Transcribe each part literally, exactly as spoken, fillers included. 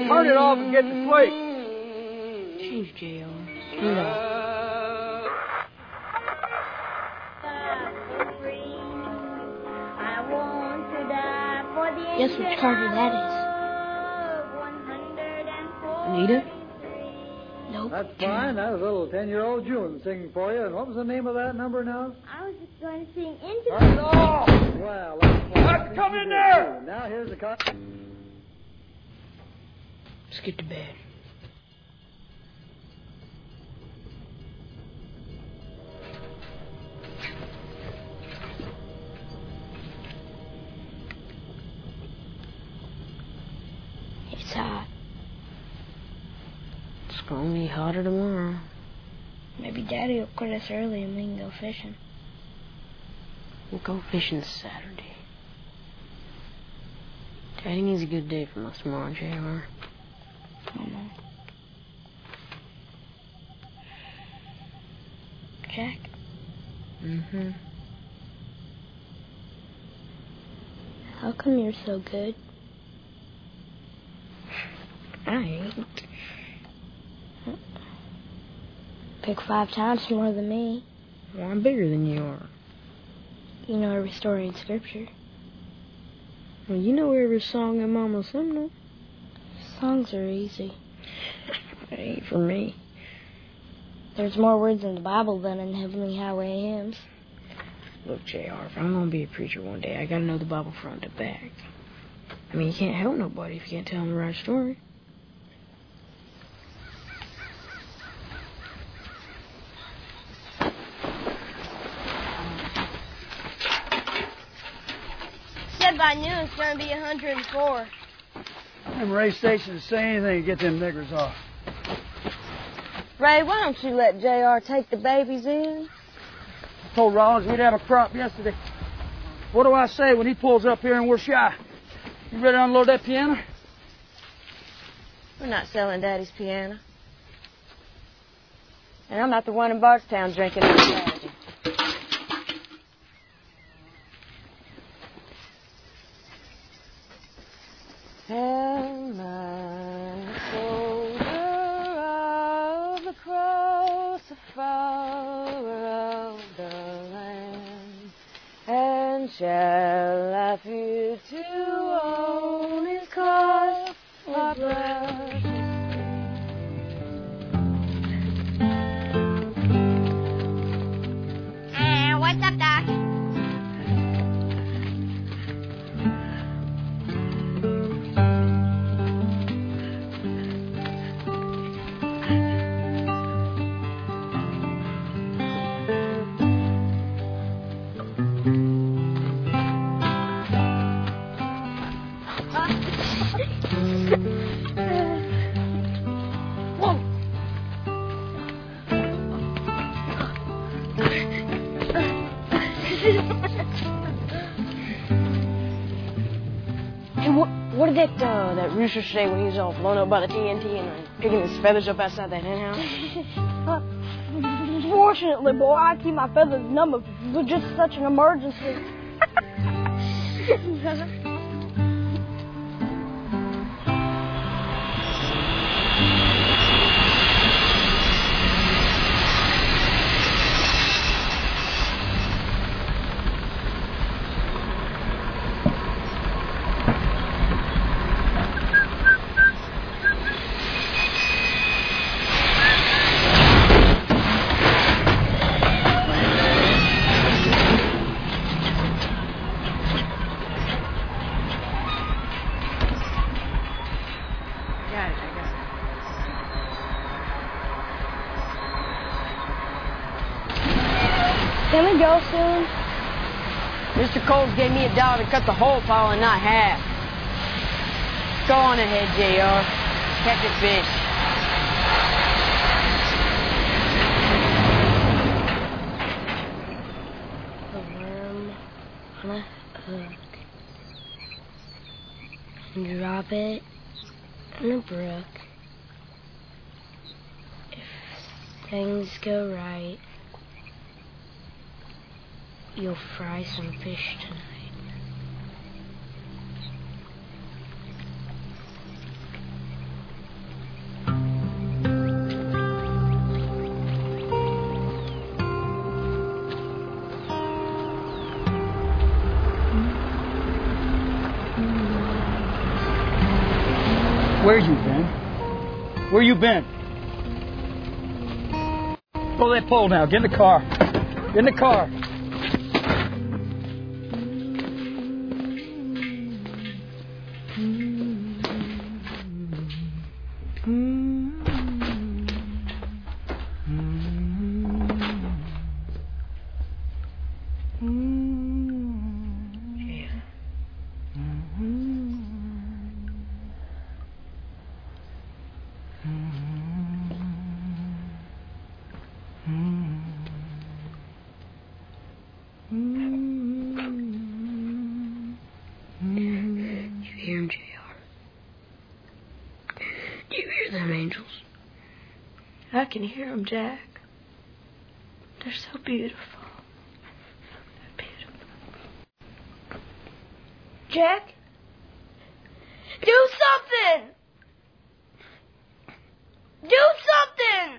Turn it off and get to sleep. Jeez, J R. Turn it off. Guess which Carter that is. Anita? Nope. That's fine. That was little ten-year-old June singing for you. And what was the name of that number now? I was just going to sing into Turn it off! Well, that's fine. Let's come in there! Now here's the cut. Let's get to bed. It's hot. It's gonna be hotter tomorrow. Maybe Daddy will quit us early and we can go fishing. We'll go fishing Saturday. Daddy needs a good day from us tomorrow, J R. I know. Jack? Mm-hmm. How come you're so good? I ain't. Pick five times more than me. Well, I'm bigger than you are. You know every story in Scripture. Well, you know every song in Mama's hymnal. Songs are easy. It ain't for me. There's more words in the Bible than in Heavenly Highway hymns. Look, J R, if I'm going to be a preacher one day, I got to know the Bible front to back. I mean, you can't help nobody if you can't tell them the right story. Said by noon it's going to be one hundred four. Them race stations say anything to get them niggers off. Ray, why don't you let J R take the babies in? I told Rollins we'd have a crop yesterday. What do I say when he pulls up here and we're shy? You ready to unload that piano? We're not selling Daddy's piano. And I'm not the one in Bardstown drinking on Saturday. Am I soldier of the cross, a follower of the Lamb, and shall I fear to own His cross or blood? Uh, what's up, Doc? What did that, uh, that rooster say when he was all blown up by the T N T and uh, picking his feathers up outside that hen house? uh, fortunately, boy, I keep my feathers numb for just such an emergency. Can we go soon? Mister Coles gave me a dollar to cut the whole pile and not half. Go on ahead, J R. Catch a fish. A worm on a hook. And drop it in a brook. If things go right, you'll fry some fish tonight. Where you been? Where you been? Pull that pole now. Get in the car. Get in the car. I can hear them, Jack. They're so beautiful. They're beautiful. Jack? Do something! Do something!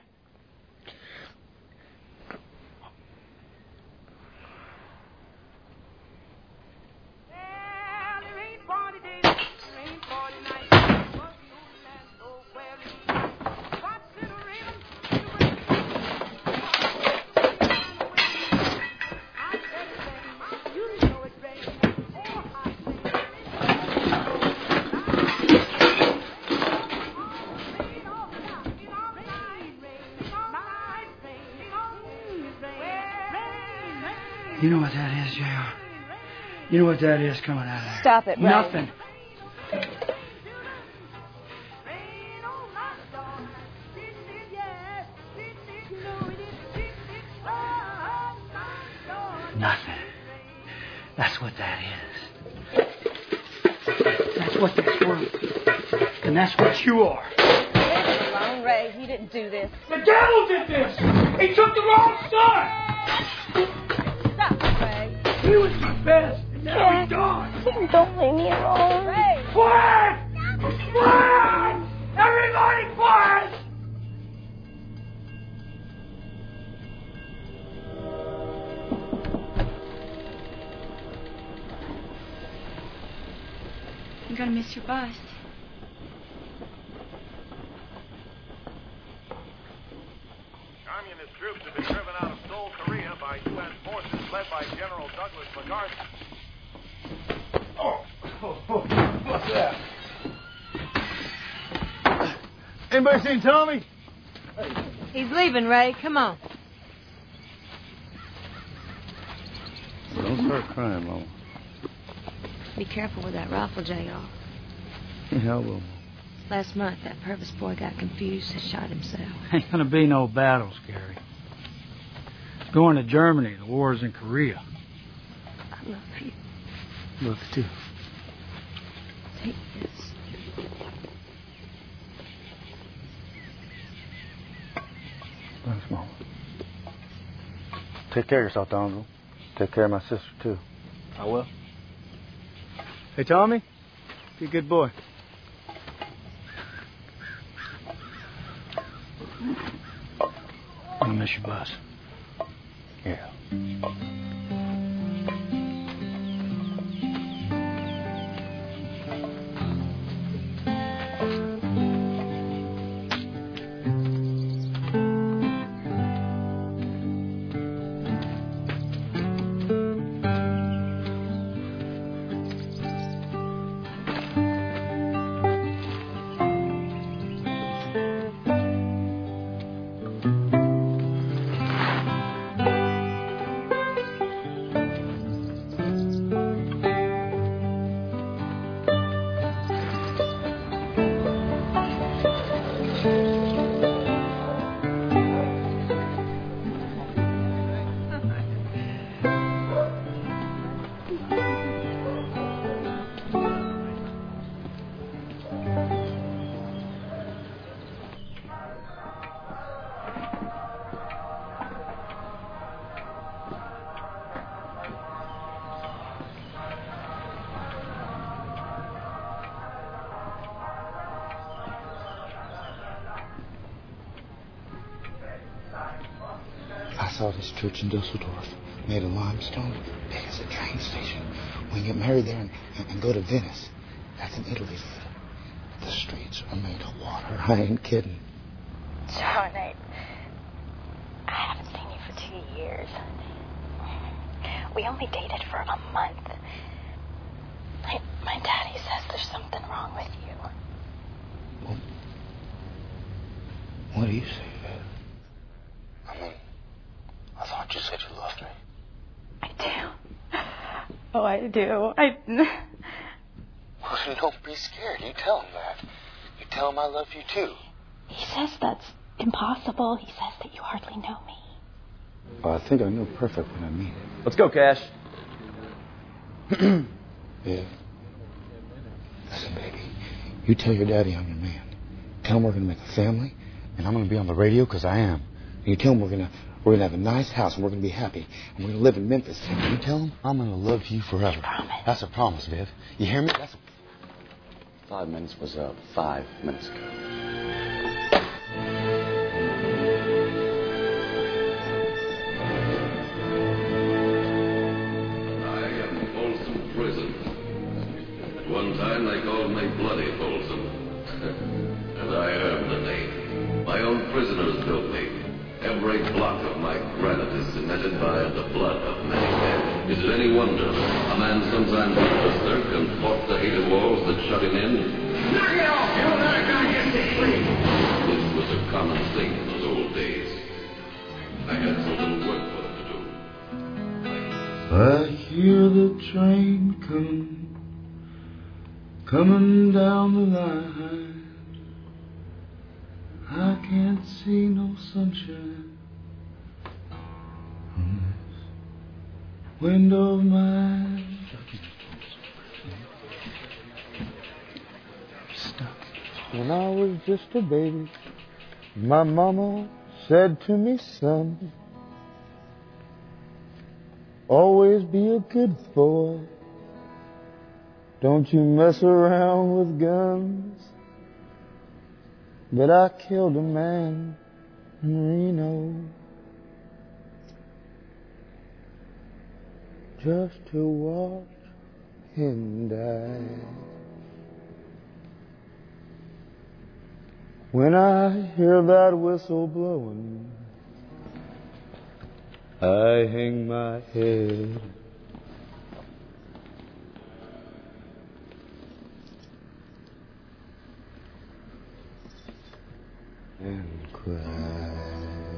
You know what that is, J R? You know what that is coming out of there? Stop it, Ray. Nothing. Nothing. That's what that is. That's what that's worth. And that's what you are. Leave it alone, Ray. He didn't do this. The devil did this! He took the wrong son! He was my best, and now Jack, he's gone. Don't leave me alone. Ray! Quiet! Quiet! Everybody quiet! You're gonna miss your bus. Communist troops have been driven out of Seoul, Korea by U S forces led by General Douglas MacArthur. Oh, oh, oh, what's that? Anybody seen Tommy? He's leaving, Ray. Come on. Don't start crying, Mama. Be careful with that rifle, J R. Yeah, I will. Last month, that Purvis boy got confused and shot himself. Ain't gonna be no battles, Gary. Going to Germany. The war's in Korea. I love you. Look, too. Take this. Thanks, Mama. Take care of yourself, Donald. Take care of my sister, too. I will. Hey, Tommy, be a good boy. I'm gonna miss your bus. Yeah. I saw this church in Dusseldorf, made of limestone, big as a train station. We can get married there and, and, and go to Venice. That's in Italy. The streets are made of water. I ain't kidding. John, I, I haven't seen you for two years. We only dated for a month. My, my daddy says there's something wrong with you. Well, what do you say, Viv? I mean, I thought you said you loved me. I do. Oh, I do. I... Well, don't be scared. You tell him that. You tell him I love you, too. He says that's impossible. He says that you hardly know me. Well, I think I know perfect when I mean it. Let's go, Cash. Viv, listen, baby. You tell your daddy I'm your man. Tell him we're going to make a family, and I'm going to be on the radio because I am. And you tell him we're going to we're going to have a nice house, and we're going to be happy, and we're going to live in Memphis. And you tell him I'm going to love you forever. Promise. That's a promise, Viv. You hear me? That's a... Five minutes was up five minutes ago. At one time, they called me Bloody Folsom. And I earned the name. My own prisoners built me. Every block of my granite is cemented by the blood of many men. Is it any wonder a man sometimes with thirst can force the hated walls that shut him in? Knock it off! You let a guy get this free! This was a common thing in those old days. I had so little work for them to do. I hear the train coming, coming down the line. I can't see no sunshine from this window of mine. Stuck. When I was just a baby, my mama said to me, son, always be a good boy. Don't you mess around with guns. But I killed a man in Reno just to watch him die. When I hear that whistle blowing, I hang my head. And cry.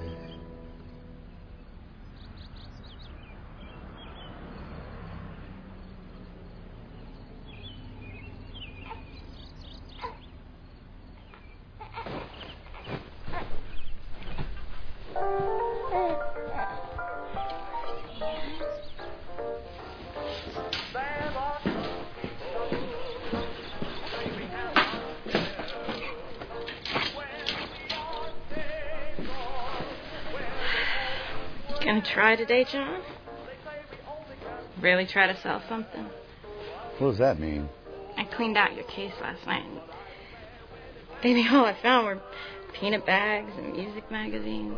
Gonna try today, John? Really try to sell something? What does that mean? I cleaned out your case last night. And baby, all I found were peanut bags and music magazines.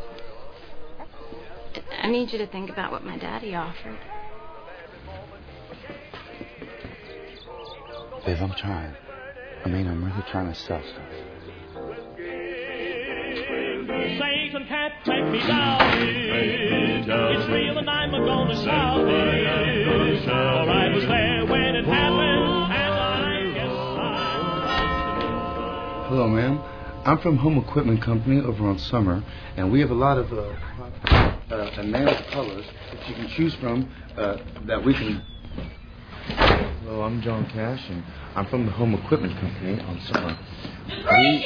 I need you to think about what my daddy offered. Viv, I'm trying. I mean, I'm really trying to sell stuff. Satan can't take me down. It's real and I'm gonna shout it. For I was there when it happened, and I guess I'm... Hello, ma'am. I'm from Home Equipment Company over on Summer, and we have a lot of uh, uh, enamel colors that you can choose from uh, that we can... Hello, I'm John Cash, and I'm from the Home Equipment Company on Summer. We...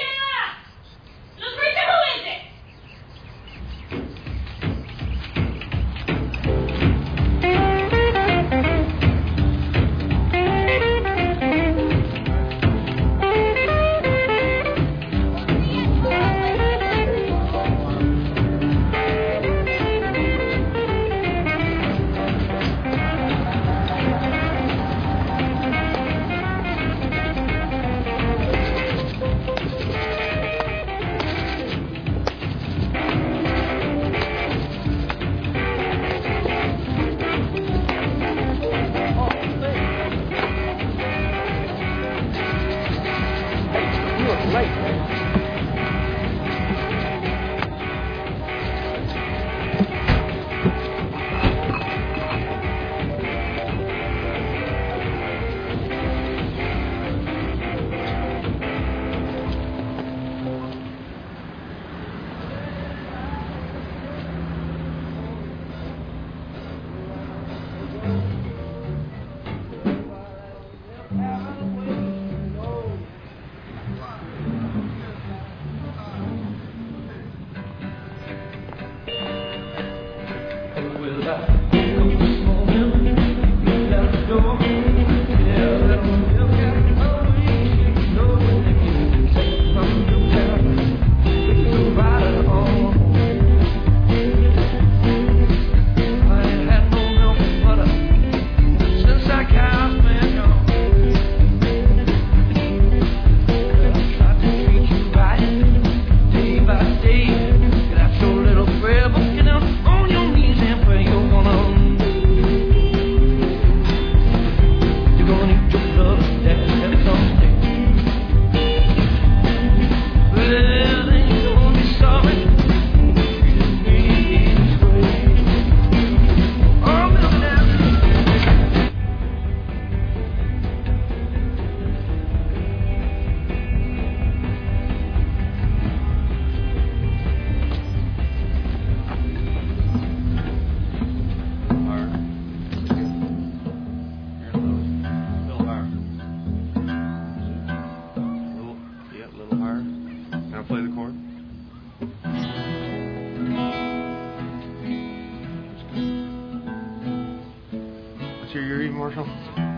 read, Marshall?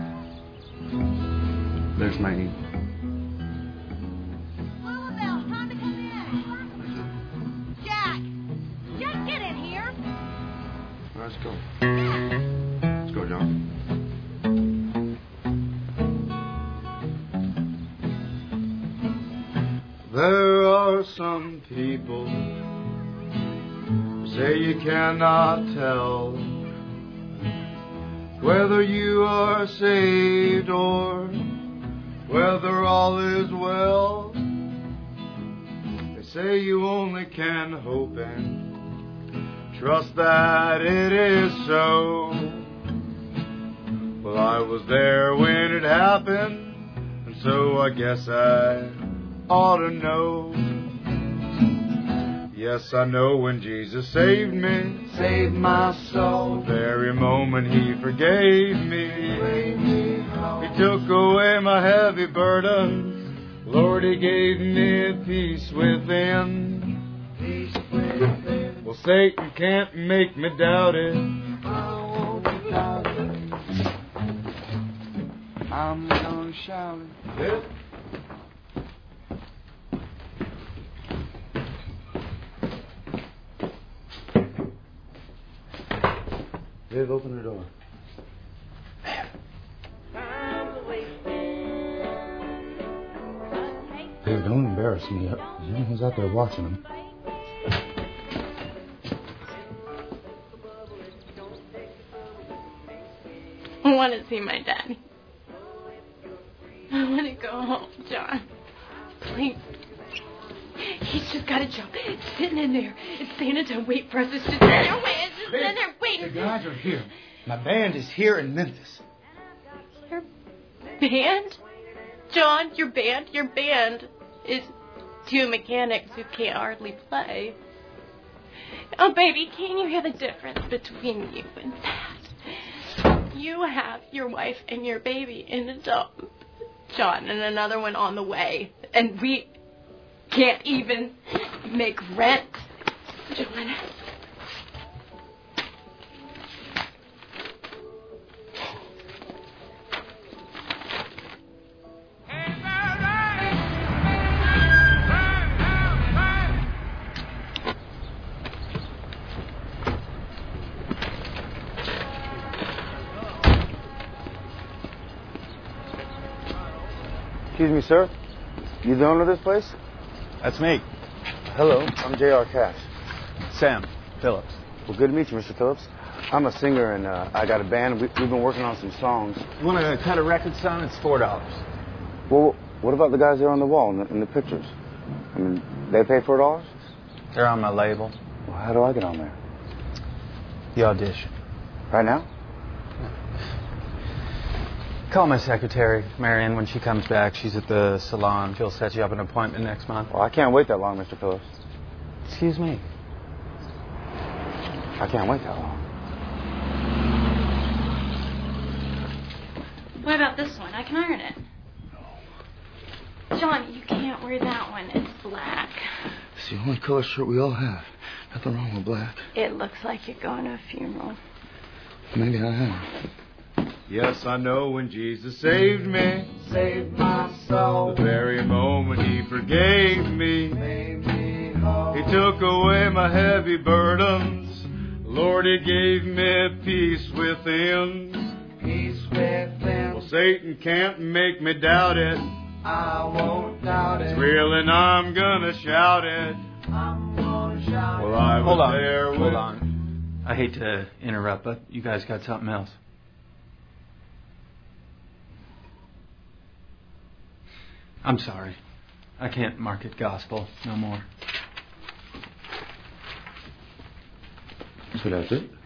There's Maggie. Jack! Jack, get in here! Let's go. Let's go, John. There are some people who say you cannot tell whether you are saved or whether all is well. They say you only can hope and trust that it is so. Well, I was there when it happened, and so I guess I ought to know. Yes, I know when Jesus saved me, saved my soul, the very moment He forgave me, He took away my heavy burdens. Lord, He gave me peace within. Peace within. Well, Satan can't make me doubt it. I won't doubt it. I'm gonna shout it. Yeah. Viv, open the door. Viv, don't embarrass me. You know who's out there watching them. I want to see my daddy. I want to go home, John. Please. He's just got a job. It's sitting in there. It's saying to wait for us. It's just sitting there. Wait, it's just sitting there waiting. The guys are here. My band is here in Memphis. Your band? John, your band? Your band is two mechanics who can't hardly play. Oh, baby, can you hear the difference between you and that? You have your wife and your baby in the dump, John, and another one on the way. And we can't even make rent, John. Excuse me, sir. You the owner of this place? That's me. Hello, I'm J R Cash. Sam Phillips. Well, good to meet you, Mister Phillips. I'm a singer, and uh, I got a band. We, we've been working on some songs. You want to cut a record, son? It's four dollars. Well, what about the guys there on the wall in the, in the pictures? I mean, they pay four dollars? They're on my label. Well, how do I get on there? The audition. Right now? Call my secretary, Marianne, when she comes back. She's at the salon. She'll set you up an appointment next month. Well, I can't wait that long, Mister Phillips. Excuse me. I can't wait that long. What about this one? I can iron it. John, you can't wear that one. It's black. It's the only color shirt we all have. Nothing wrong with black. It looks like you're going to a funeral. Maybe I am. Yes, I know when Jesus saved me, saved my soul, the very moment He forgave me, made me whole. He took away my heavy burdens. Lord, He gave me peace within. Peace within. Well, Satan can't make me doubt it. I won't doubt it. It's real and I'm gonna shout it. I'm gonna shout it. Well, I was Hold on. there Hold with... on. I hate to interrupt, but you guys got something else. I'm sorry. I can't market gospel no more. So that's it?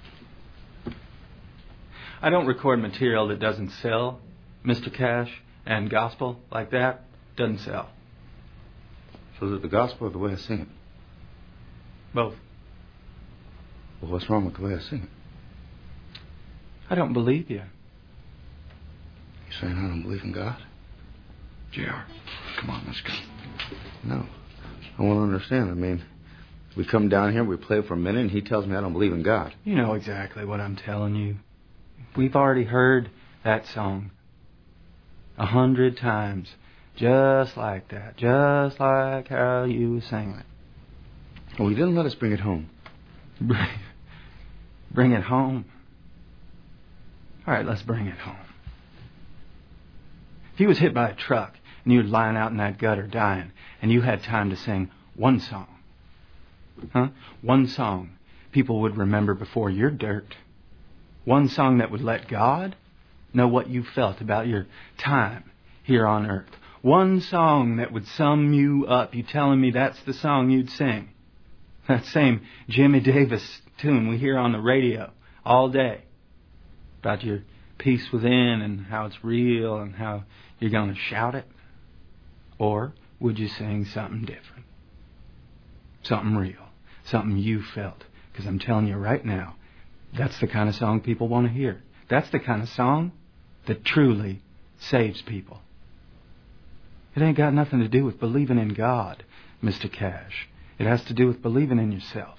I don't record material that doesn't sell, Mister Cash, and gospel like that doesn't sell. So is it the gospel or the way I sing it? Both. Well, what's wrong with the way I sing it? I don't believe you. You saying I don't believe in God? J R, come on, let's go. No, I want to understand. I mean, we come down here, we play for a minute, and he tells me I don't believe in God. You know exactly what I'm telling you. We've already heard that song a hundred times. Just like that. Just like how you sang it. Well, he didn't let us bring it home. Bring, bring it home? All right, let's bring it home. If you was hit by a truck and you were lying out in that gutter dying and you had time to sing one song, huh? One song people would remember before your dirt. One song that would let God know what you felt about your time here on earth. One song that would sum you up. You telling me that's the song you'd sing? That same Jimmy Davis tune we hear on the radio all day about your peace within and how it's real and how you're going to shout it? Or would you sing something different? Something real. Something you felt. Because I'm telling you right now, that's the kind of song people want to hear. That's the kind of song that truly saves people. It ain't got nothing to do with believing in God, Mister Cash. It has to do with believing in yourself.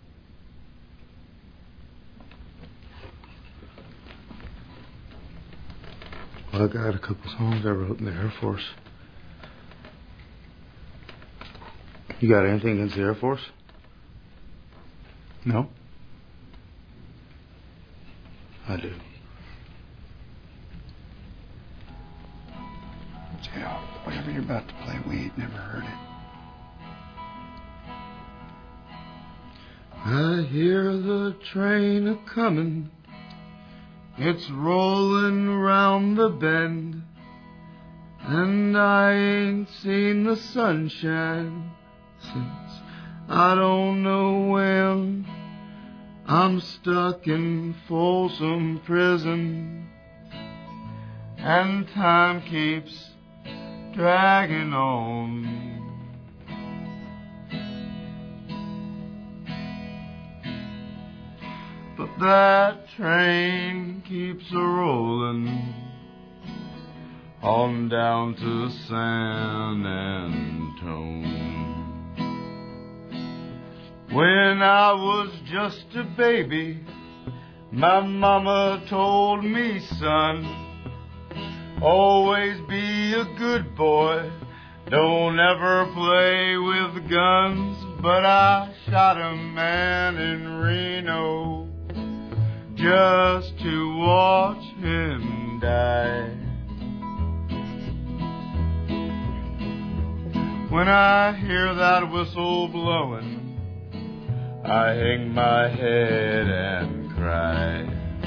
Well, I got a couple songs I wrote in the Air Force. You got anything against the Air Force? No. I do. Yeah, whatever you're about to play, we ain't never heard it. I hear the train a-comin', it's rollin' round the bend, and I ain't seen the sunshine since I don't know when. I'm stuck in Folsom Prison, and time keeps dragging on. But that train keeps a-rollin' on down to San Antone. When I was just a baby, my mama told me, son, always be a good boy, don't ever play with guns. But I shot a man in Reno just to watch him die. When I hear that whistle blowing, I hang my head and cry.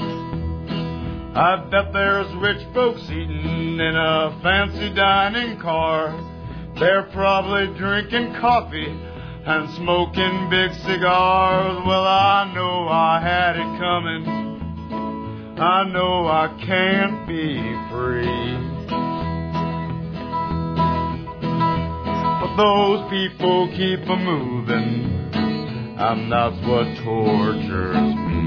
I bet there's rich folks eating in a fancy dining car. They're probably drinking coffee and smoking big cigars. Well, I know I had it coming. I know I can't be free. But those people keep a-moving, and that's what tortures me.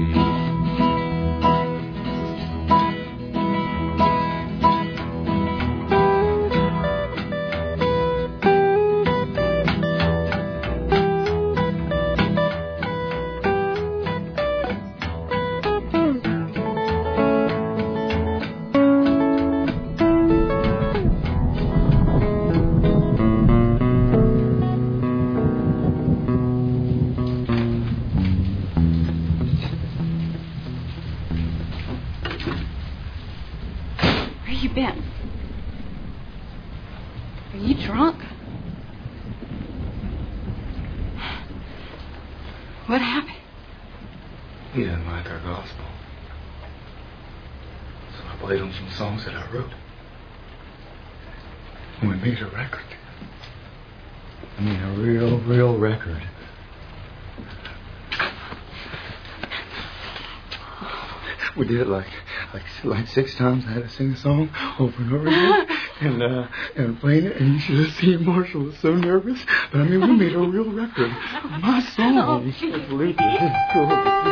What happened? He didn't like our gospel. So I played him some songs that I wrote. And we made a record. I mean, a real, real record. We did it like, like, like six times. I had to sing a song over and over again, and uh, and playing it. And you should have seen Marshall was so nervous. But I mean, we made a real record. My song. Oh, you can't believe it.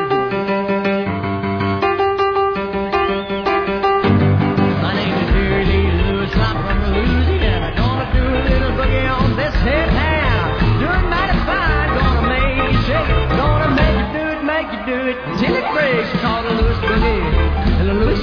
My name is Jerry Lee Lewis. I'm from Louisiana. Gonna do a little boogie on this hip town. Doing mighty fine. Gonna make you shake. Gonna make you do it, make you do it till it breaks. Call the Lewis boogie. The Lewis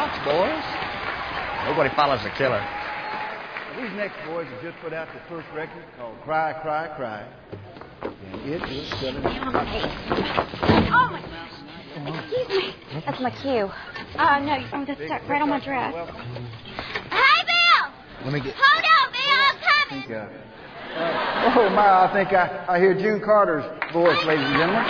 rocks, boys. Nobody follows the killer. These next boys have just put out their first record called Cry, Cry, Cry. And it is selling. Oh, my gosh. Excuse me. That's my cue. Uh, no, you're going to stuck right on my dress. Hey, Bill! Let me get... Hold on, Bill. I'm coming. I think, uh, uh, oh, my, I think I, I hear June Carter's voice, ladies and gentlemen.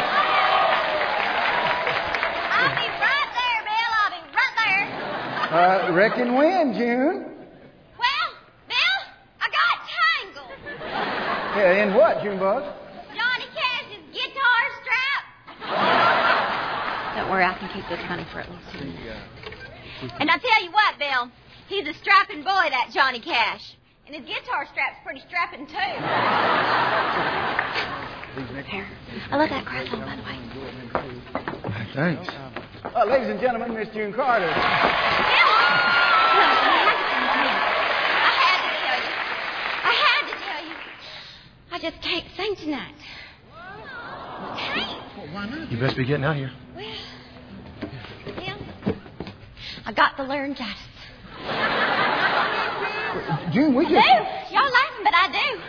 I'll be right there, Bill. I'll be right there. Uh, reckon when, June? Well, Bill, I got tangled. Yeah, in what, Junebug? Johnny Cash's guitar strap. Don't worry, I can keep this money for at least two minutes. And I tell you what, Bill, he's a strapping boy, that Johnny Cash. And his guitar strap's pretty strapping, too. Here. I love that cross on, by the way. Thanks. Uh, ladies and gentlemen, Miss June Carter. Bill! No, I had to tell you. I had to tell you. I just can't sing tonight. Can't. Well, why not? You best be getting out of here. Well, Bill, I got the laryngitis. June, we I just... do. Y'all laughing, but I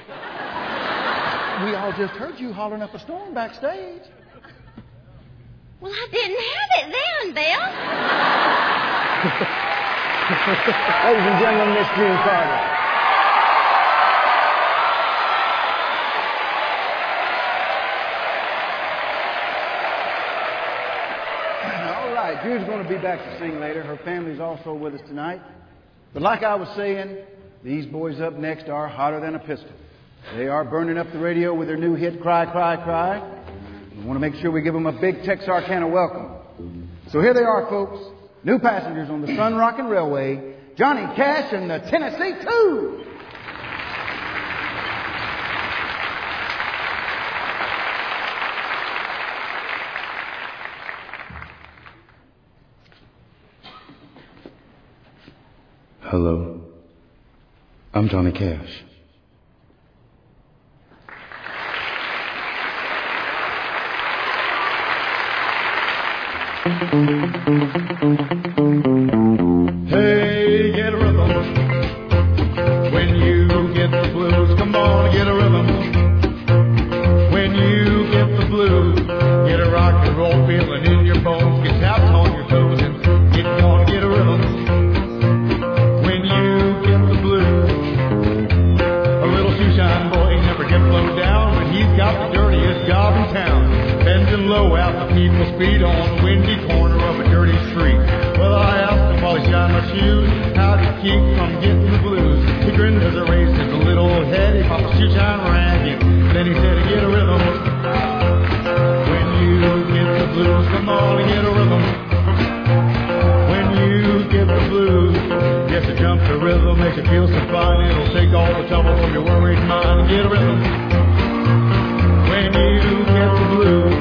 do. We all just heard you hollering up a storm backstage. Well, I didn't have it then, Bill. Ladies and gentlemen, Miss June Carter. All right, June's going to be back to sing later. Her family's also with us tonight. But like I was saying, these boys up next are hotter than a pistol. They are burning up the radio with their new hit, Cry, Cry, Cry. We want to make sure we give them a big Texarkana welcome. So here they are, folks. New passengers on the Sun Rockin' Railway, Johnny Cash and the Tennessee Two. Hello. I'm Johnny Cash. Hey, get a rhythm. When you get the blues, come on, get a rhythm. When you get the blues, get a rock and roll feeling in your bones. Get taps on your toes and get going, get a rhythm. When you get the blues, a little shoeshine boy never gets low down when he's got the dirtiest job in town. Bending low out the people's feet on the windy corner of a dirty street. Well, I asked him while he shined my shoes, how to keep from getting the blues. He grinned as I raised his little old head. He popped a shoe shine rag in. Then he said, get a rhythm. When you get the blues, come on and get a rhythm. When you get the blues, yes, a jump to rhythm makes you feel so fine. It'll take all the trouble from your worried mind. Get a rhythm. When you get the blues.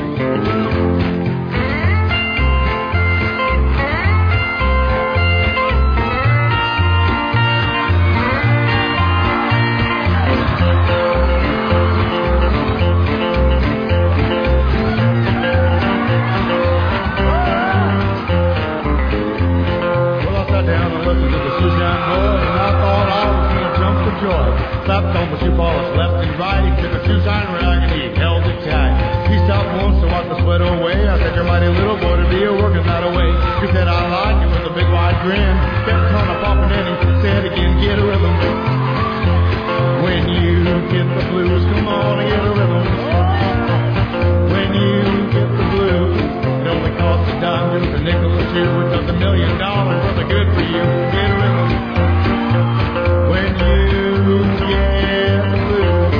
Slapped on the shoe polish left and right. He took a shoe shine rag and he held it tight. He stopped once to wipe the sweat away. I said, you're mighty little boy to be a working that away. He said, I like it with a big wide grin. Kept on a popping and he said again, get a rhythm. When you get the blues, come on and get a rhythm. When you get the blues, it only costs a dime, just a nickel or two. It does a million dollars worth of good for you. Get a rhythm. When you get the blues.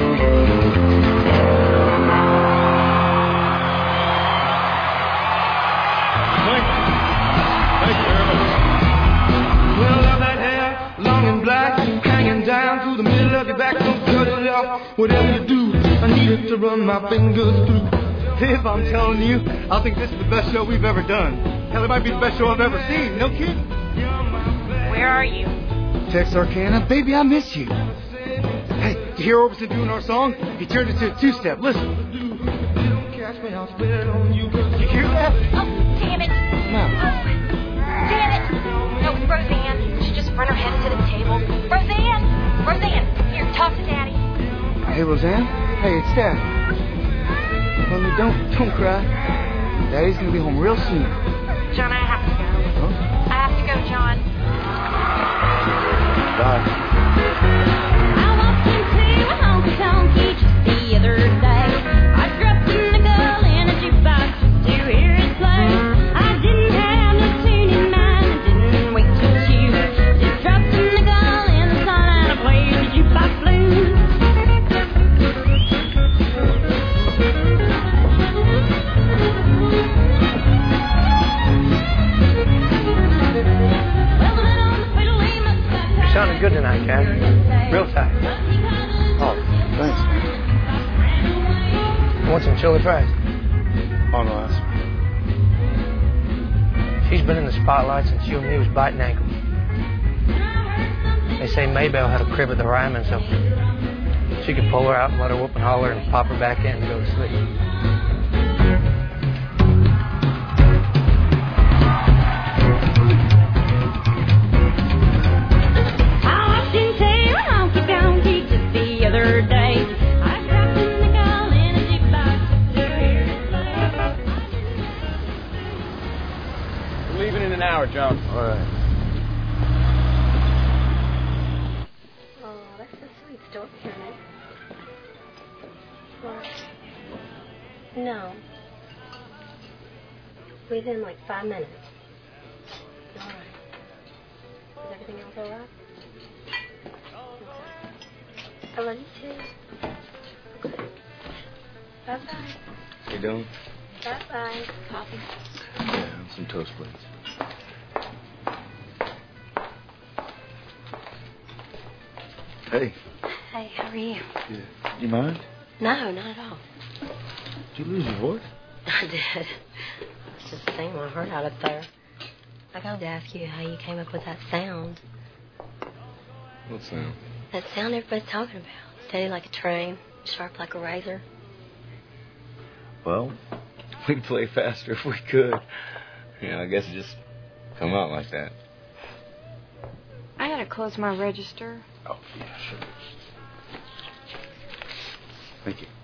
Thank you. Thank you very much. Well, love that hair, long and black, hanging down through the middle of your back. Don't cut it off. Whatever you do, I need it to run my fingers through. If I'm telling you, I think this is the best show we've ever done. Hell, it might be the best show I've ever seen. No kidding. Where are you? Texarkana, baby, I miss you. Hey, did you hear Orbison doing our song? He turned it to a two-step. Listen. Did you hear that? Oh, damn it. Come on. Oh, damn it. No, Hey, Roseanne. Hey, it's Dad. Honey, don't, don't cry. Daddy's gonna be home real soon. John, I have to go. Huh? I have to go, John. Bye. I walked into a honky tonk just the other day. I dropped a nickel in a jukebox just to hear it play. I didn't have no tune in mind, I didn't wait to choose. Just dropped a nickel in the sun and I played the jukebox blues. You sounded good tonight, Cat. Real tight. Oh, thanks. You want some chili fries? Oh, no, that's... She's been in the spotlight since you and me was biting ankles. They say Maybelle had a crib at the Ryman, so she could pull her out and let her whoop and holler and pop her back in and go to sleep. John. All right. Oh, that's a sweet story, honey. Well, no. Within like five minutes. All right. Is everything else all right? Okay. I love you too. Okay. Bye-bye. You doing? Bye-bye. Coffee. Yeah, some toast, please. Hey. Hey, how are you? Yeah. You mind? No, not at all. Did you lose your voice? I did. I was just singing my heart out up there. I got to ask you how you came up with that sound. What sound? That sound everybody's talking about. Steady like a train, sharp like a razor. Well, we'd play faster if we could. You know, I guess it just come out like that. I gotta close my register. Oh, yeah, sure. Thank you.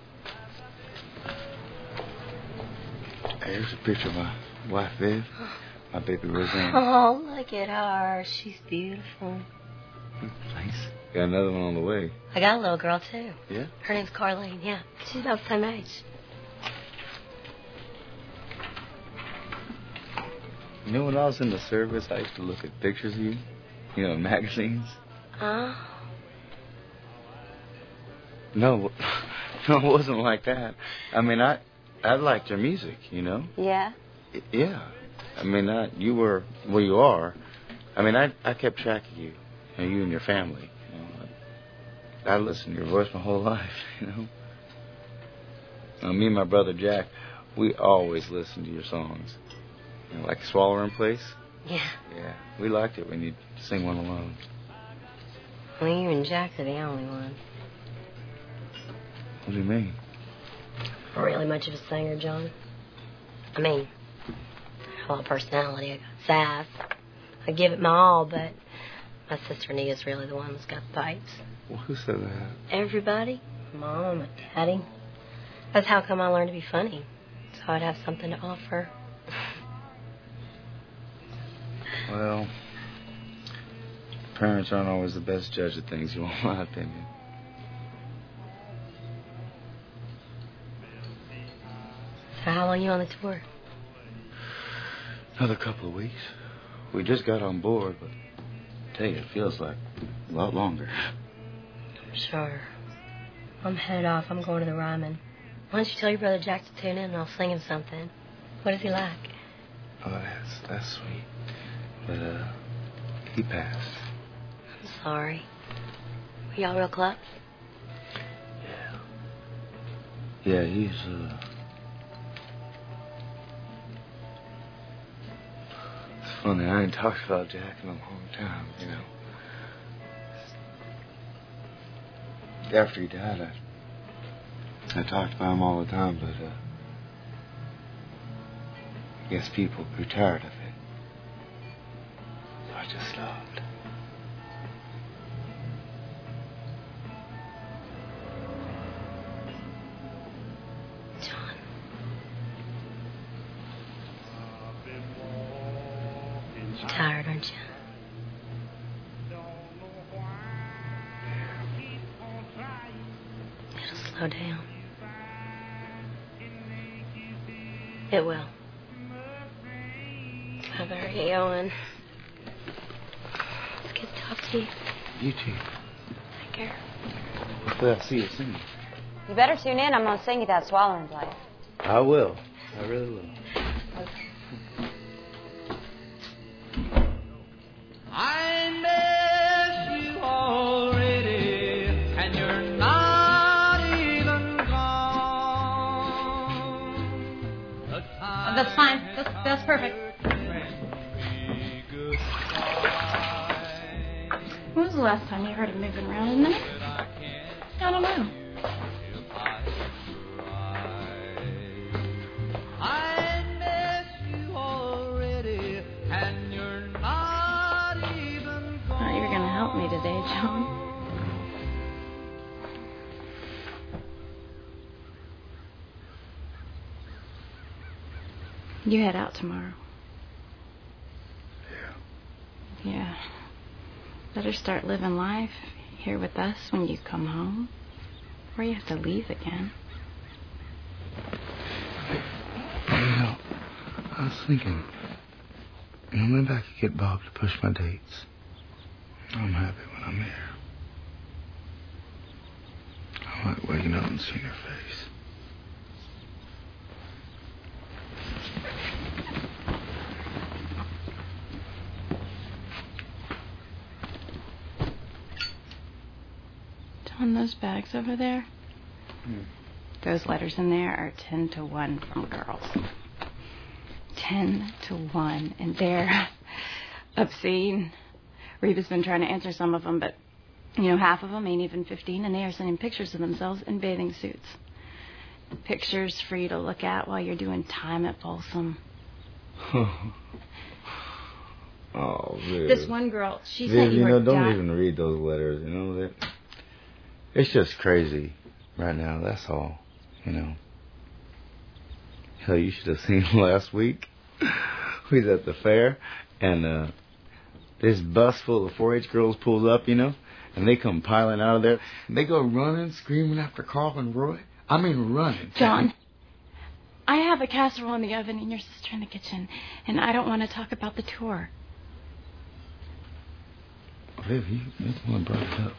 Hey, here's a picture of my wife, Viv. My baby, Roseanne. Oh, look at her. She's beautiful. Thanks. Got another one on the way. I got a little girl, too. Yeah? Her name's Carlene, yeah. She's about the same age. You know, when I was in the service, I used to look at pictures of you, you know, in magazines. Oh. No, no, it wasn't like that. I mean, I, I liked your music, you know. Yeah. I, yeah. I mean, I, you were where you are. I mean, I, I kept track of you, you, know, you and your family. You know, I, I listened to your voice my whole life, you know. Now, me and my brother Jack, we always listened to your songs. You know, like Swallow in Place. Yeah. Yeah, we liked it when you'd sing one alone. Well, you and Jack are the only ones. What do you mean? Not really much of a singer, John. I mean, I have a lot of personality. I got sass. I give it my all, but my sister Nia's really the one that's got the pipes. Well, who said that? Everybody. Mom and Daddy. That's how come I learned to be funny. So I'd have something to offer. Well, parents aren't always the best judge of things, you want my opinion. So how long are you on the tour? Another couple of weeks. We just got on board, but I tell you, it feels like a lot longer. Sure. I'm headed off. I'm going to the Ryman. Why don't you tell your brother Jack to tune in and I'll sing him something? What is he like? Oh, that's, that's sweet. But, uh, he passed. I'm sorry. Were y'all real close? Yeah, he's, uh... It's funny, I ain't talked about Jack in a long time, you know. After he died, I... I talked about him all the time, but, uh... I guess people grew tired of it. So I just stopped. You're tired, aren't you? It'll slow down. It will. I better get going. It's good to talk to you. You too. Take care. Hopefully I'll see you soon. You better tune in. I'm going to sing you that swallowing play. I will. I really will. I miss you already, and you're not even gone. Oh, that's fine. That's, that's perfect. When was the last time you heard him moving around in there? I don't know. I miss you already, and you're not even gone. Thought you were going to help me today, John. You head out tomorrow. Yeah. Yeah. Better start living life here with us when you come home, or you have to leave again. You know, I was thinking, you know, maybe I could get Bob to push my dates. I'm happy when I'm here. I like waking up and seeing her face. John, those bags over there, Hmm. those letters in there are ten to one from girls. Ten to one, and they're obscene. Reba's been trying to answer some of them, but, you know, half of them ain't even fifteen, and they are sending pictures of themselves in bathing suits. Pictures for you to look at while you're doing time at Folsom. Oh, Viv. This one girl, she Viv, sent you you her know, don't di- even read those letters, you know that. It's just crazy right now, that's all, you know. Hell, you should have seen last week. We was at the fair, and uh, this bus full of four H girls pulls up, you know, and they come piling out of there. And they go running, screaming after Carl and Roy. I mean, running. John, I have a casserole in the oven and your sister in the kitchen, and I don't want to talk about the tour. Viv, you, you're the one brought it up.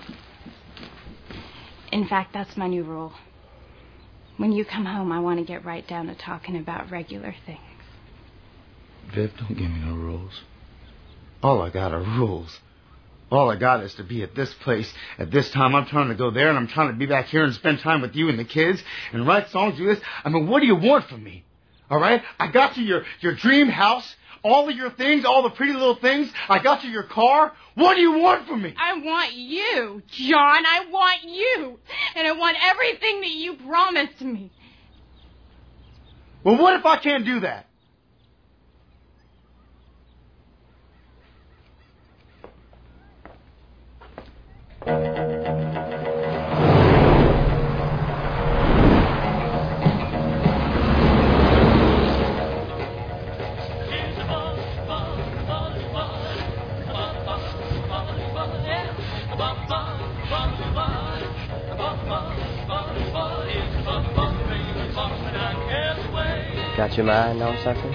In fact, that's my new rule. When you come home, I want to get right down to talking about regular things. Viv, don't give me no rules. All I got are rules. All I got is to be at this place at this time. I'm trying to go there, and I'm trying to be back here and spend time with you and the kids and write songs, do this. I mean, what do you want from me? All right? I got you your, your dream house, all of your things, all the pretty little things. I got you your car. What do you want from me? I want you, John. I want you. And I want everything that you promised me. Well, what if I can't do that? Got your mind on something?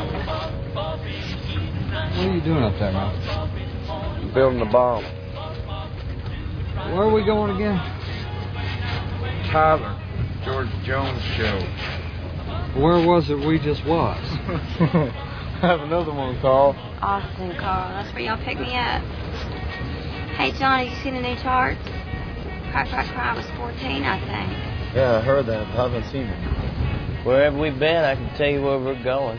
What are you doing up there, man? Building a bomb. Where are we going again? Tyler, George Jones show. Where was it we just was? I have another one, Carl. Austin, Carl. That's where y'all picked me up. Hey, John, have you seen the new chart? Cry, Cry, Cry was fourteen, I think. Yeah, I heard that, but I haven't seen it. Wherever we've been, I can tell you where we're going.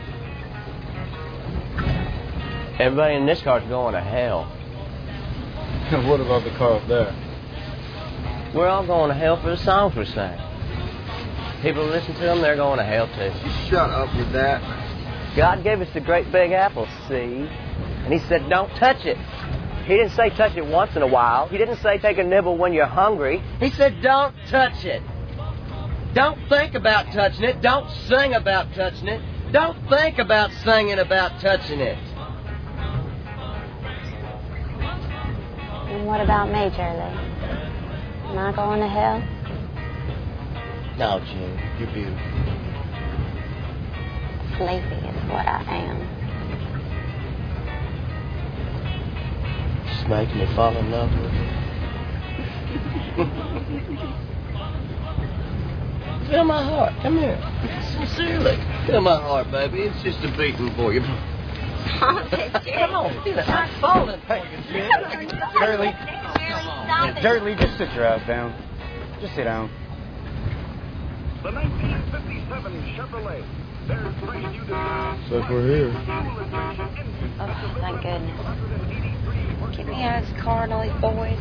Everybody in this car's going to hell. What about the cars there? We're all going to hell for the songs we sing. People listen to them, they're going to hell too. Shut up with that. God gave us the great big apple seed, and he said, don't touch it. He didn't say touch it once in a while. He didn't say take a nibble when you're hungry. He said, don't touch it. Don't think about touching it. Don't sing about touching it. Don't think about singing about touching it. And what about me, Charlie? Am I going to hell? No, June, you're beautiful. Sleepy is what I am. Just making me fall in love with you. Feel my heart. Come here. Sincerely. Feel my heart, baby. It's just a beating for you. Stop it, Jerry. Come on, feel it. I'm falling. Jerry Lee. Yeah, Jerry Lee, just sit your ass down. Just sit down. The nineteen fifty-seven Chevrolet. There's fresh new design. So we're here. Oh, thank goodness. Get me out of this car and all these boys.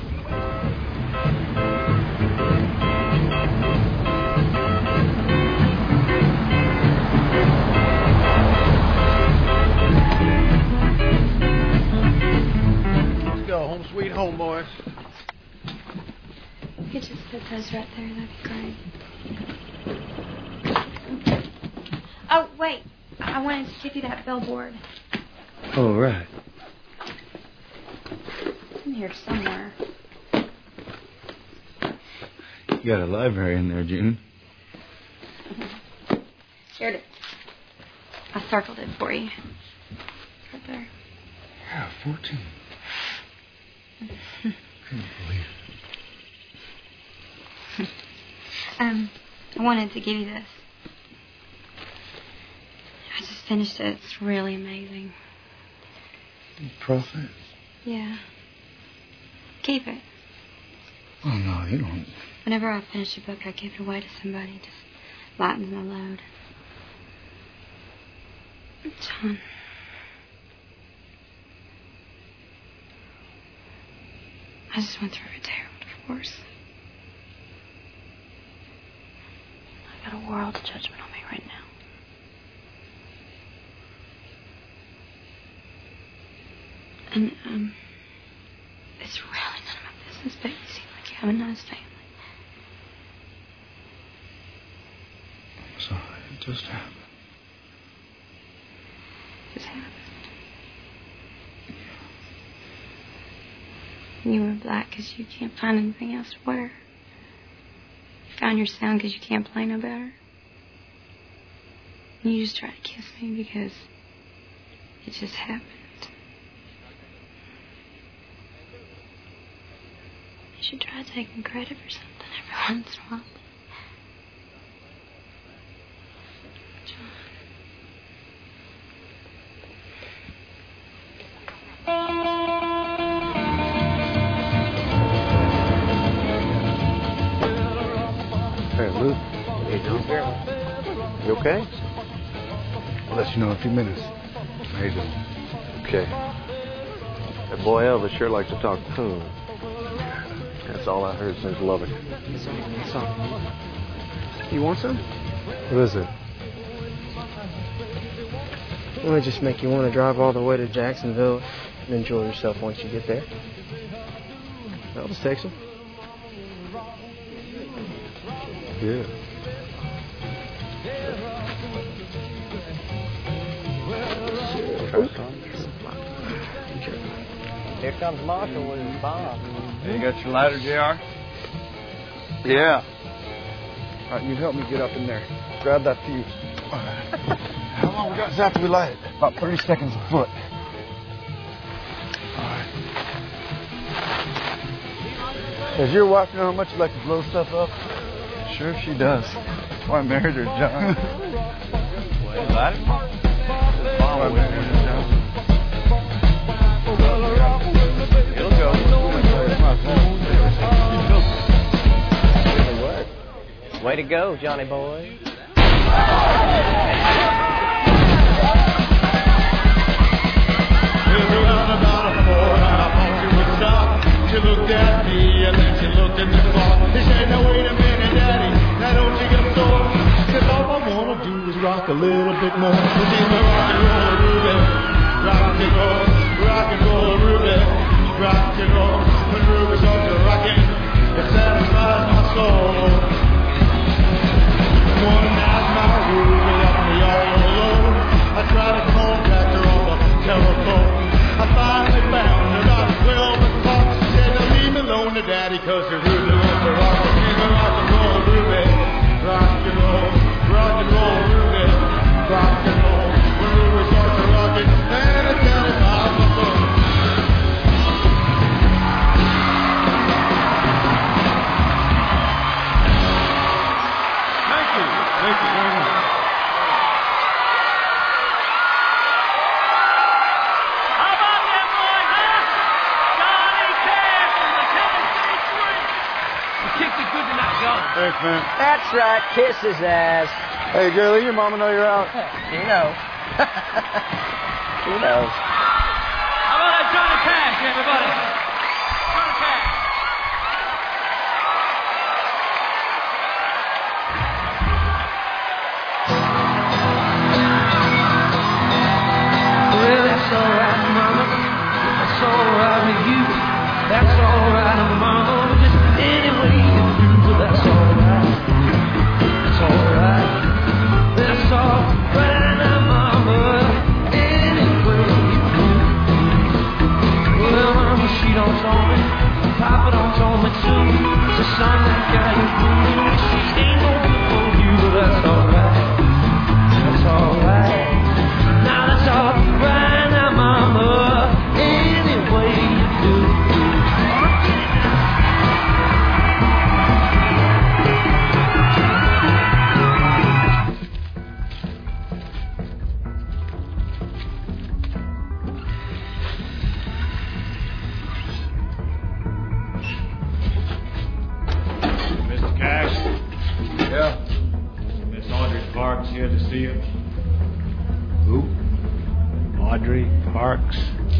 Let's go. Home sweet home, boys. You could just put those right there. That'd be great. Oh, wait. I wanted to give you that billboard. Oh, right. It's in here somewhere. You got a library in there, June. Here it is. I circled it for you. Right there. Yeah, fourteen. Couldn't believe it. um, I wanted to give you this. I just finished it. It's really amazing. Profit? Yeah. Keep it. Oh, no, you don't. Whenever I finish a book, I give it away to somebody. It just lightens my load. John. I just went through a terrible divorce. I got a world of judgment on me right now. And, um, it's really none of my business, but you seem like you have a nice family. I'm sorry, it just happened. It just happened. Yeah. You wear black because you can't find anything else to wear. You found your sound because you can't play no better. And you just try to kiss me because it just happened. You should try taking credit for something every once in a while. Hey, Luke. Hey, John. You okay? I'll let you know in a few minutes. How you doing? Okay. That boy Elvis sure likes to talk coon. That's all I heard since Lubbock. What's up? You want some? What is it? Will it just make you want to drive all the way to Jacksonville and enjoy yourself once you get there? Elvis takes him. Yeah. Here comes Marshall with his bomb. Hey, you got your lighter, J R? Yeah. All right, you help me get up in there. Grab that fuse. All right. How long we got after we light it? About thirty seconds a foot. All right. Does your wife know how much you like to blow stuff up? Sure she does. That's why I married her, John. Wait, light it? Bomb I married her, John. It'll go. Way to go, Johnny boy. She looked at me and then she looked at the bar. She said, now wait a minute, Daddy, now don't you get sore. She said, all I wanna do is rock a little bit more. She's a rock and roll Ruby, rock and roll, rock and roll Ruby, rock and roll. When Ruby starts to rockin', it satisfies my soul. One night my Ruby left me all alone. I tried to contact her on the telephone. I finally found her about twelve o'clock. She said, Thanks, man. That's right. Kiss his ass. Hey, Jerry, let your mama know you're out. You know. He knows. How about that Johnny Cash, everybody? Johnny Cash. Well, that's all right, Mama. That's all right with you. That's all right, Mama. Just any way you do, but that's all right. That's all right. That's all right, Mama. Any way you do. Well, Mama, she don't tell me. Papa don't tell me too. So son, that guy you do, she ain't gonna for you, but that's all right. That's all right. Now that's all right, now, Mama. Any way you do. Mister Cash? Yeah? Miss Audrey Parks here to see you. Who? Audrey Parks.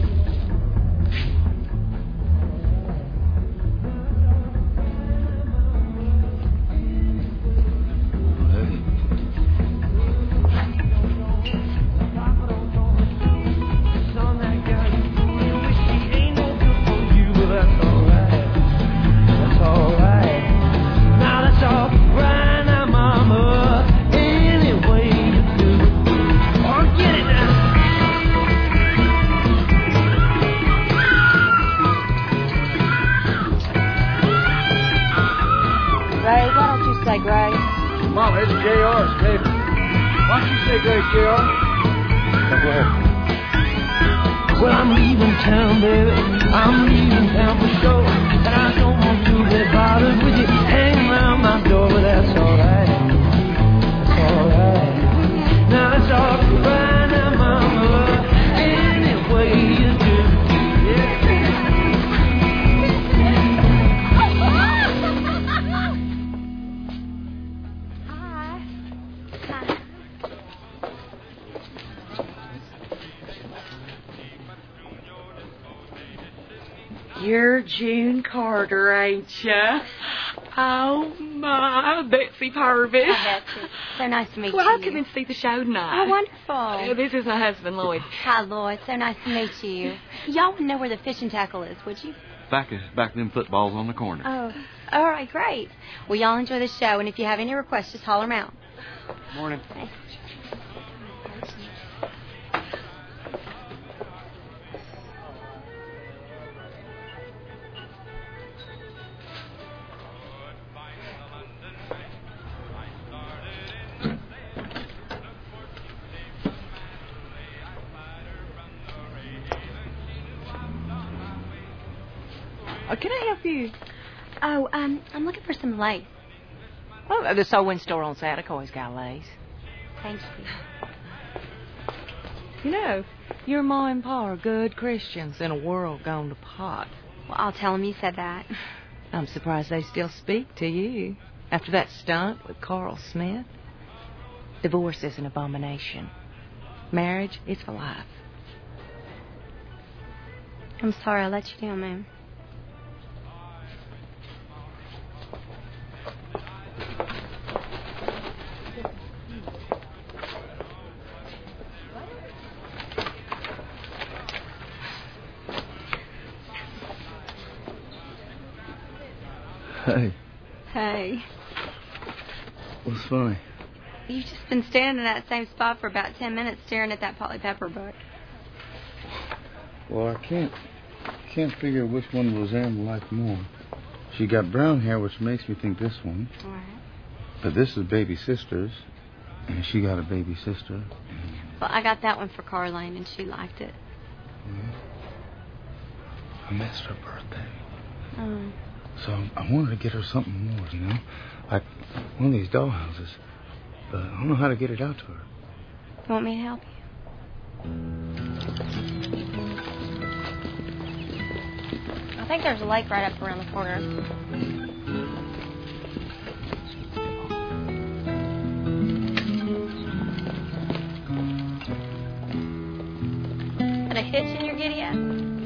Mom, it's J R's baby. Why don't you say grace, J R? Now go ahead. Well, I'm leaving town, baby. I'm leaving town for sure. And I don't want to be bothered with you hanging around my door, but that's alright. That's alright. Now that's alright, now, Mama. Any way you do. You're June Carter, ain't ya? Oh, my, Betsy Purvis. Hi, Betsy. So nice to meet well, you. Well, I come and see the show tonight. Oh, wonderful. Uh, this is my husband, Lloyd. Hi, Lloyd. So nice to meet you. Y'all would know where the fishing tackle is, would you? Back back them footballs on the corner. Oh, all right, great. Well, y'all enjoy the show, and if you have any requests, just holler them out. Morning. Thanks. Oh, can I help you? Oh, um, I'm looking for some lace. Oh, the sewing store on Saticoy's got lace. Thank you. You know, your ma and pa are good Christians in a world gone to pot. Well, I'll tell them you said that. I'm surprised they still speak to you after that stunt with Carl Smith. Divorce is an abomination. Marriage is for life. I'm sorry I let you down, ma'am. Hey, Hey, what's funny? you've just been standing in that same spot for about ten minutes staring at that Polly Pepper book. Well, I can't can't figure which one Roseanne liked more. She got brown hair, which makes me think this one. All right. But this is baby sisters, and she got a baby sister. Well, I got that one for Carlene, and she liked it. Yeah. I missed her birthday. Oh. So I wanted to get her something more, you know? Like one of these dollhouses. But I don't know how to get it out to her. You want me to help you? I think there's a lake right up around the corner. Had a hitch in your giddy up?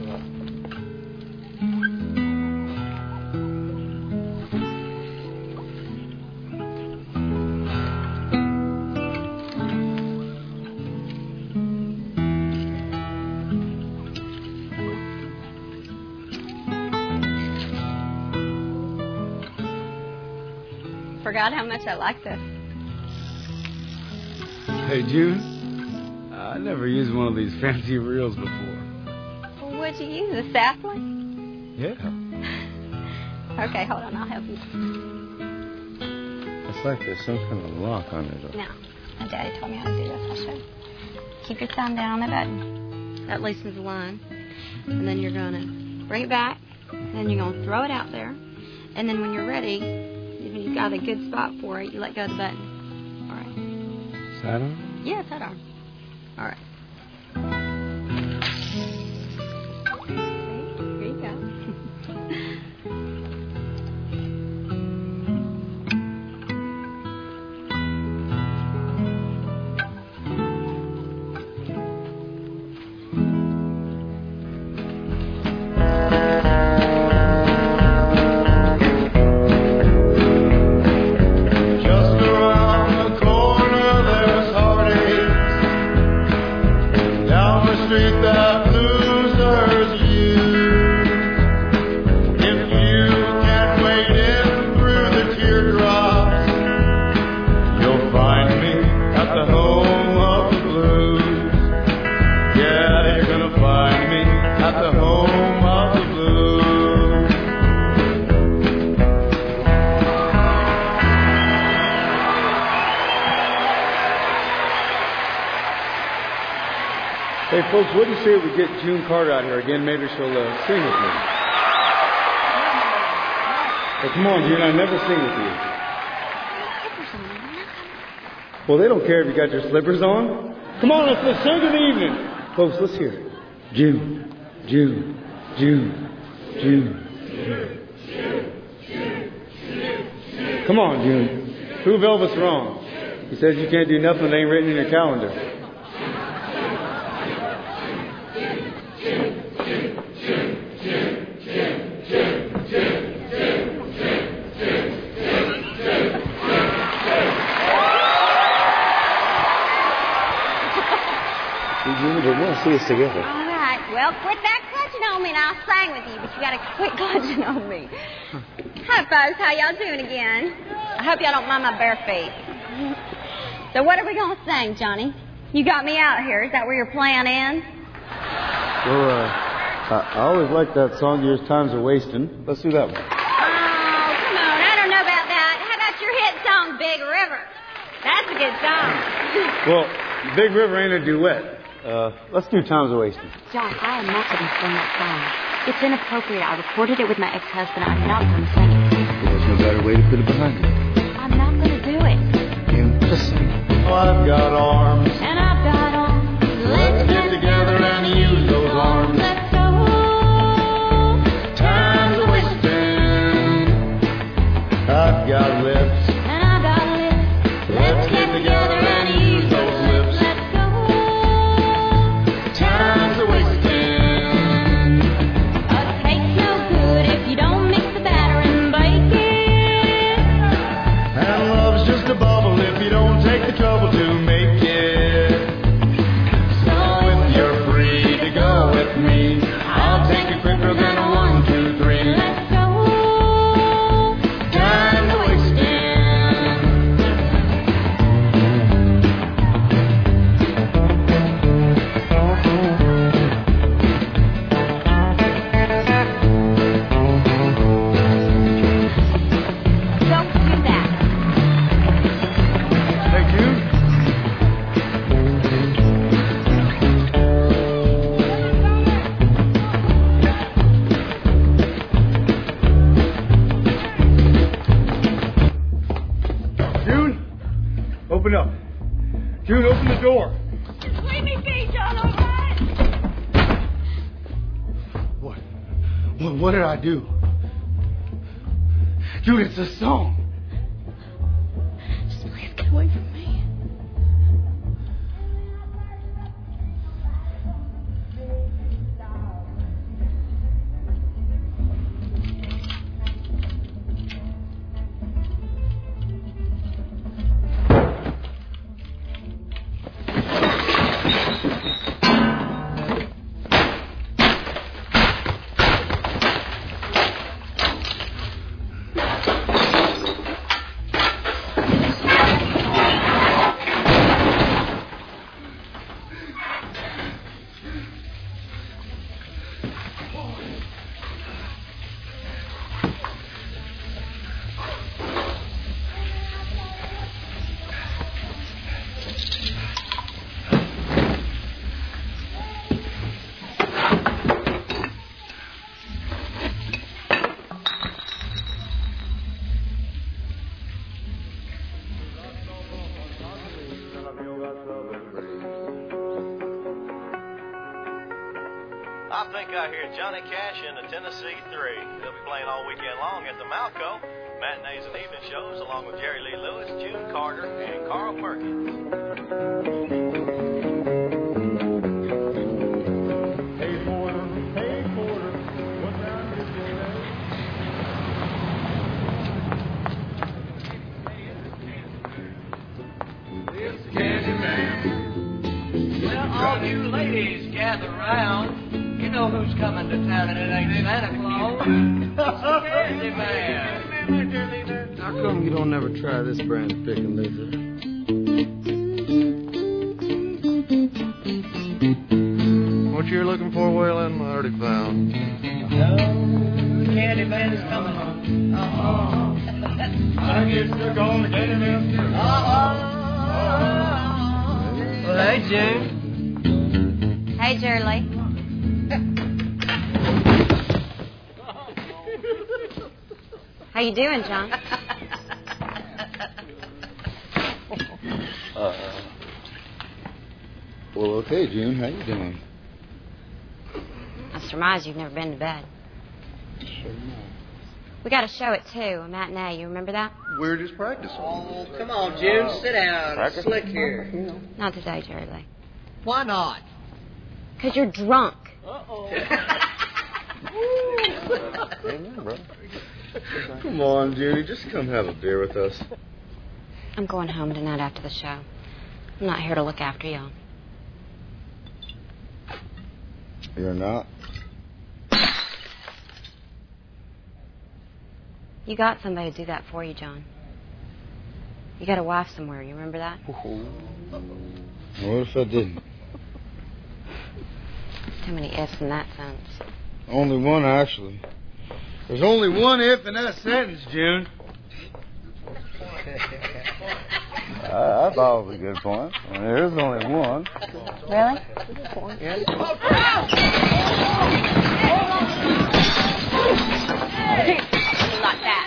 Forgot how much I like this. Hey, June. I never used one of these fancy reels before. Well, what'd you use? A sapling? Yeah. Okay, hold on. I'll help you. It's like there's some kind of lock on it. No. My daddy told me how to do this. I'll show you. Keep your thumb down on the button. That loosens the line. And then you're going to bring it back. And then you're going to throw it out there. And then when you're ready, when you've got a good spot for it, you let go of the button. All right. Is that on? Yeah, it's that on. All right. Here you go. Hey, folks, what do you say we get June Carter out here again? Maybe she'll uh, sing with me. Hey, come on, June, I never sing with you. Well, they don't care if you got your slippers on. Come on, let's, let's sing to the evening. Folks, let's hear it. June, June, June, June. Come on, June. Prove Elvis wrong. He says you can't do nothing that ain't written in your calendar. But we want to see us together. All right. Well, quit that clutching on me and I'll sing with you, but you got to quit clutching on me. Hi, folks. How y'all doing again? I hope y'all don't mind my bare feet. So what are we going to sing, Johnny? You got me out here. Is that where your plan ends? Well, uh, I, I always like that song, Years Times Are Wasting. Let's do that one. Oh, come on. I don't know about that. How about your hit song, Big River? That's a good song. Well, Big River ain't a duet. Uh, let's do Times Are Wasting. John, I am not going to sing that song. It's inappropriate. I recorded it with my ex-husband. I'm not going to sing it. There's no better way to put it behind you. I'm not going to do it. You just sing. Oh, I've got arms. And I've got arms. Let's get together and use those arms. Let's go. Times are wasting. I've got lips. And I've got lips. Let's get together and use those lips. Let's go. Times are wasting. A cake's no good if you don't mix the batter and bake it. And love's just a bubble if you don't take the trouble to make it. So if you're free to go with me, I'll take it quicker than a one, two, three. Let's go. Time's a wasting. Don't do that. Thank you. June, open up. June, open the door. Leave me be, John, all right? What? What, what did I do? June, it's a song. Just please get away from me. I think I hear Johnny Cash in the Tennessee Three. They'll be playing all weekend long at the Malco. Matinees and evening shows along with Jerry Lee Lewis, June Carter, and Carl Perkins. Hey, Porter, hey, Porter, what time is it? It's Candyman. Well, all you ladies gather round. You know who's coming to town, and it ain't Santa Claus. Candyman. How come you don't ever try this brand of picking, Luther? What you're looking for, Waylon, I already found. Candyman is coming home. Uh-oh. I guess they're gonna get him in. Uh-oh. Well, hey, June. Hey, Jerry. How you doing, John? uh, well, okay, June. How you doing? I surmise you've never been to bed. Sure not. We got a show at two, a matinee. You remember that? We're just practicing. Oh, come on, June. Sit down. It's slick here. Not today, Jerry Lee. Why not? Because you're drunk. Uh-oh. Amen, bro. Come on, Judy. Just come have a beer with us. I'm going home tonight after the show. I'm not here to look after y'all. You're not? You got somebody to do that for you, John. You got a wife somewhere. You remember that? What if I didn't? Too many ifs in that sentence. Only one, actually. There's only one if in that sentence, June. I, I thought it was a good point. I mean, there's only one. Really? Good point. Yeah. Like that.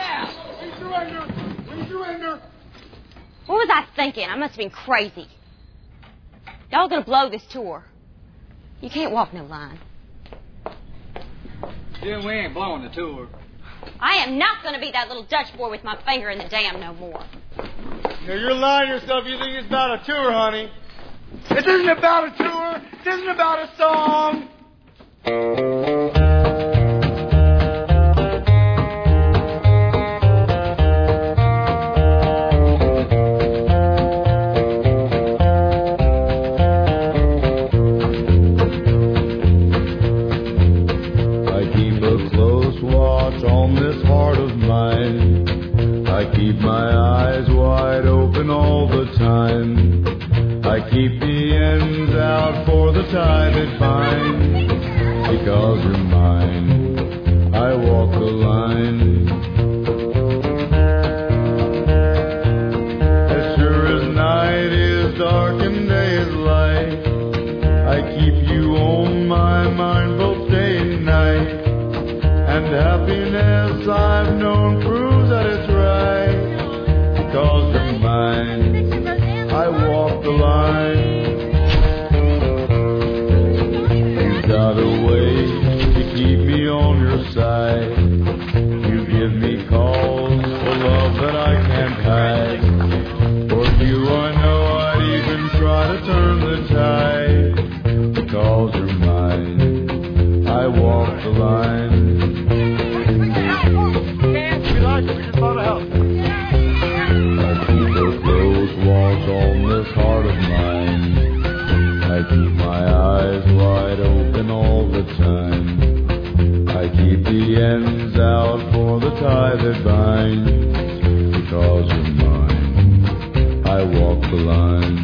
What was I thinking? I must have been crazy. Y'all gonna blow this tour. You can't walk no line. Jim, we ain't blowing the tour. I am not gonna be that little Dutch boy with my finger in the dam no more. Now, you're lying to yourself. You think it's about a tour, honey. This isn't about a tour. This isn't about a song. On this heart of mine, I keep my eyes wide open all the time. I keep the ends out for the tie that binds. Because you're mine, I walk the line. As sure as night is dark and day is light, I keep you on my mind both day and night. And happiness I've known proves that it's right. Because you're mine, I walk the line. You've got a way to keep me on your side. You give me cause for love that I can't hide. For you I know I'd even try to turn the tide. Because you're mine, I walk the line. I keep those close walls on this heart of mine. I keep my eyes wide open all the time. I keep the ends out for the tie that binds. Because you're mine, I walk the line.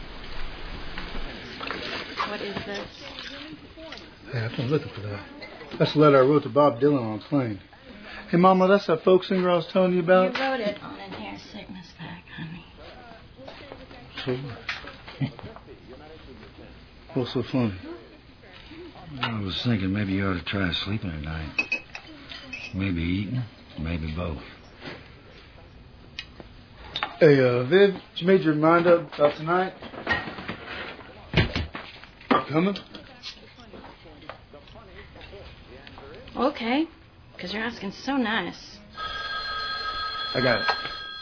Yeah, I've been looking for that. That's the letter I wrote to Bob Dylan on a plane. Hey, Mama, that's that folk singer I was telling you about? You wrote it on an air sickness pack, honey. Sure. What's so funny? I was thinking maybe you ought to try sleeping at night. Maybe eating, maybe both. Hey, uh, Viv, you made your mind up about tonight? Coming? Okay, because you're asking so nice. I got it.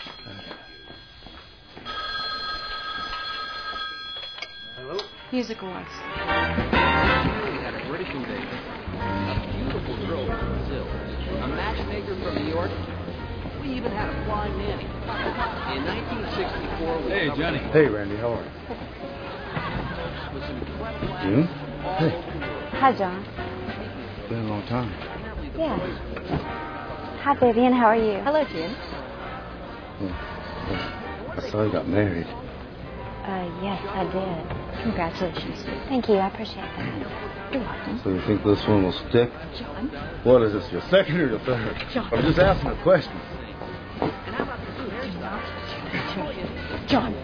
Hello? Music awards. We had a British invasion, a beautiful girl from Brazil, a matchmaker from New York. We even had a flying nanny. In nineteen sixty-four, we Hey, Johnny. Hey, Randy, how are you? You? Hey. Hi, John. It's been a long time. Yeah. Hi, Vivian. How are you? Hello, Jim. Yeah. I saw you got married. Uh, yes, I did. Congratulations. Thank you. I appreciate that. You're welcome. So you think this one will stick? John. What is this, your second or your third? John. I'm just asking a question. John.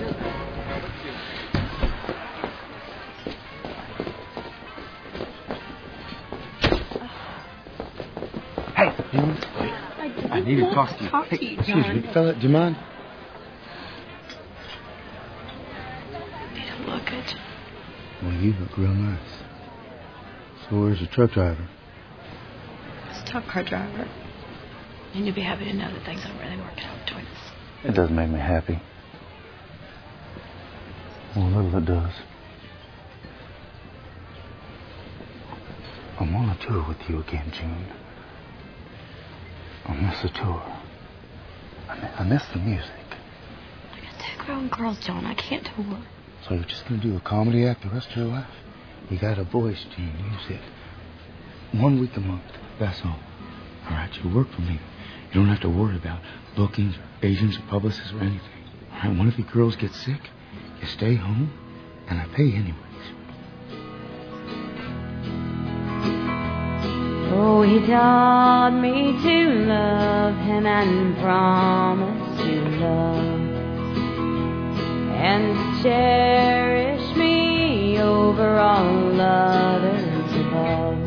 Hey, you, wait. I, I need to talk to you. Talk Hey, to you, excuse John. me, fella, do you mind? You don't look it. Well, you look real nice. So where's your truck driver? It's a tough car driver. And you'll be happy to know that things aren't really working out between us. It doesn't make me happy. Well, little it does. I'm on a tour with you again, June. I miss the tour. I miss, I miss the music. I got two grown girls, John. I can't tour. So you're just going to do a comedy act the rest of your life? You got a voice, June. Use it. One week a month. That's all. All right, you work for me. You don't have to worry about bookings or agents or publicists or anything. All right, one of you girls gets sick, you stay home, and I pay anyways. Oh, he taught me to love him and promised to love and to cherish me over all others above.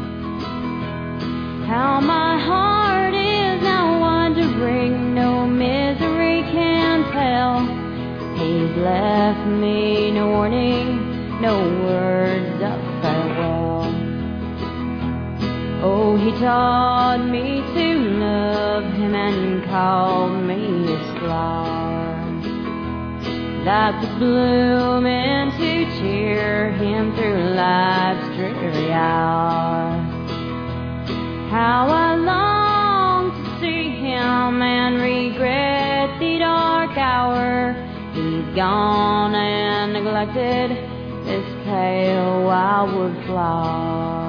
How my heart is now wandering, no misery can tell. He's left me no warning, no words of farewell. Oh, he taught me to love him and called me his flower, that would bloom and to cheer him through life's dreary hour. How I long to see him and regret the dark hour. He's gone and neglected this pale wildwood flower.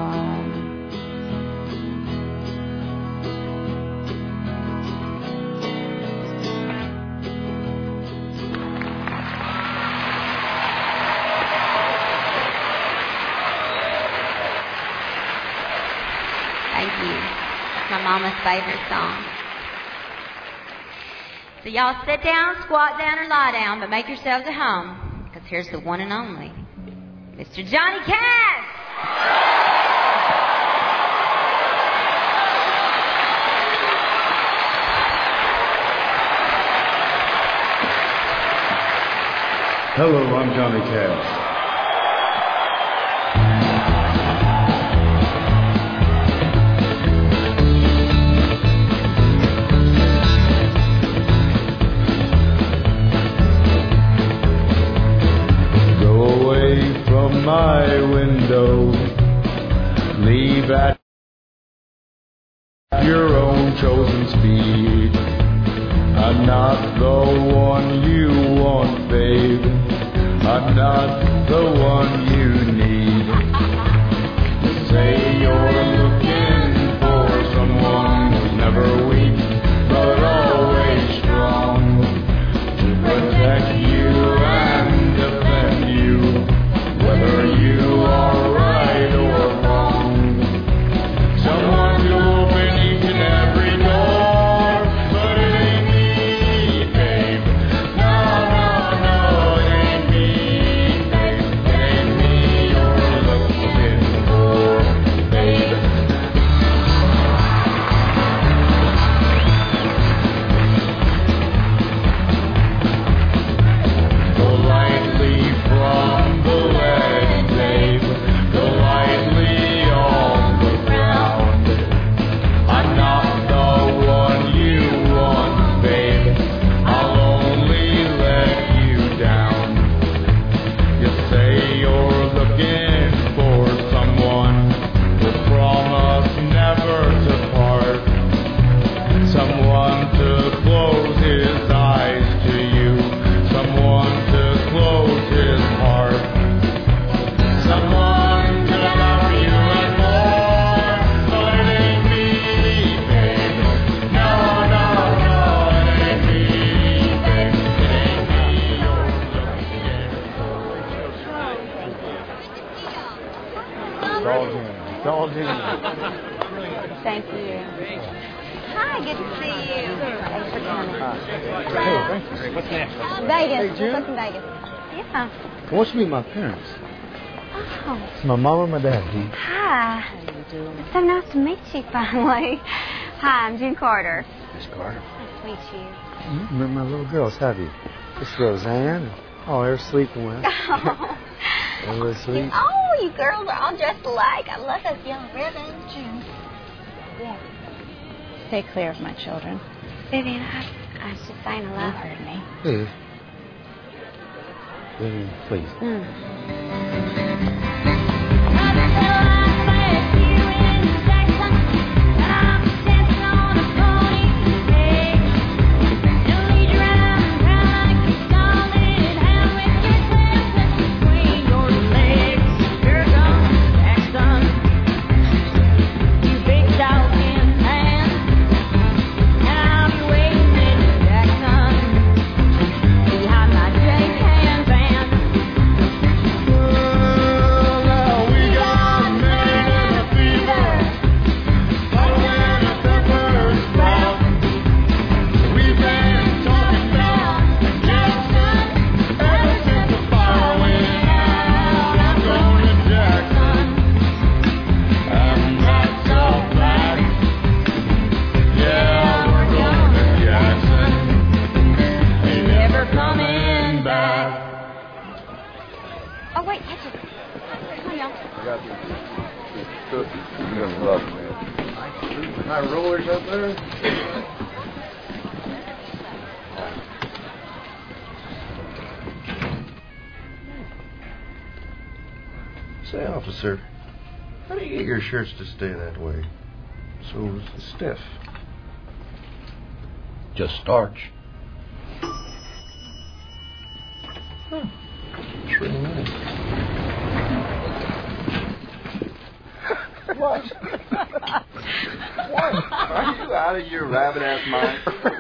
Thank you. It's my mama's favorite song. So y'all sit down, squat down, or lie down, but make yourselves at home, because here's the one and only, Mister Johnny Cash! Hello, I'm Johnny Cash. From my window, leave at your own chosen speed. I'm not the one you want, babe. I'm not the one you need. Say you're looking for someone who's never weak, but always strong, to protect you and defend you, whether you are right or wrong. all genuine. It's all genuine. Thank you. Hi, good to see you. Thanks for coming. Hey, thank you. What's next? Vegas. Hey, June? Let's go to Vegas. Yeah. I want you to meet my parents. Oh. It's my mom and my dad. Hi. How you doing? It's so nice to meet you finally. Hi, I'm June Carter. Miss Carter. Nice to meet you. You met my little girls, have you? It's Roseanne. Oh, they're sleeping with. Oh. They're really sweet. Oh, you girls are all dressed alike. I love those yellow ribbons. June. Yeah. Stay clear of my children. Vivian, I, I was just saying I love her to me. Please. Vivian, please. Mm. Say, officer, how do you get your shirts to stay that way? So stiff. Just starch. Huh. It's really nice. What? What? Are you out of your rabbit-ass mind?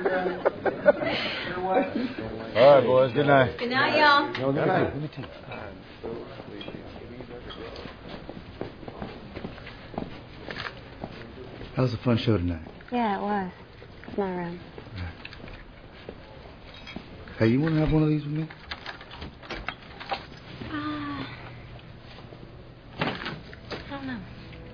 All right, boys. Good night. Good night, y'all. No, good night. Let me take. That was a fun show tonight. Yeah, it was. It's my room. Hey, you want to have one of these with me? Uh, I don't know.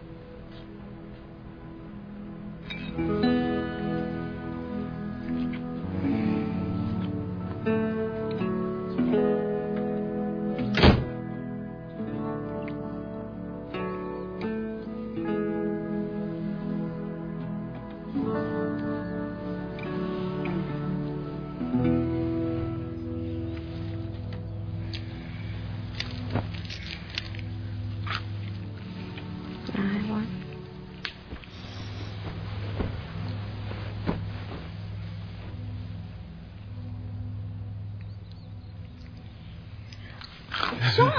Sean!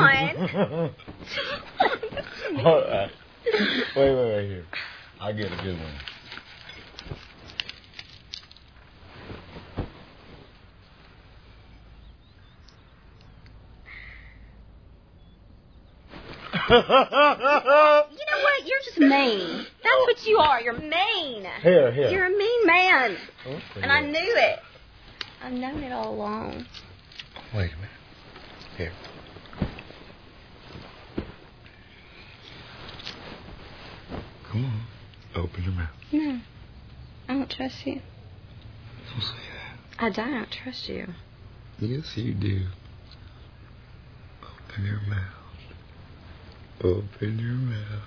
All right. Wait, wait, wait here. I'll get a good one. You know what? You're just mean. That's what you are. You're mean. Here, here. You're a mean man. Okay. And I knew it. I've known it all along. Wait a minute. Here. Come on. Open your mouth. No. I don't trust you. Don't say that. I don't trust you. Yes, you do. Open your mouth. Open your mouth.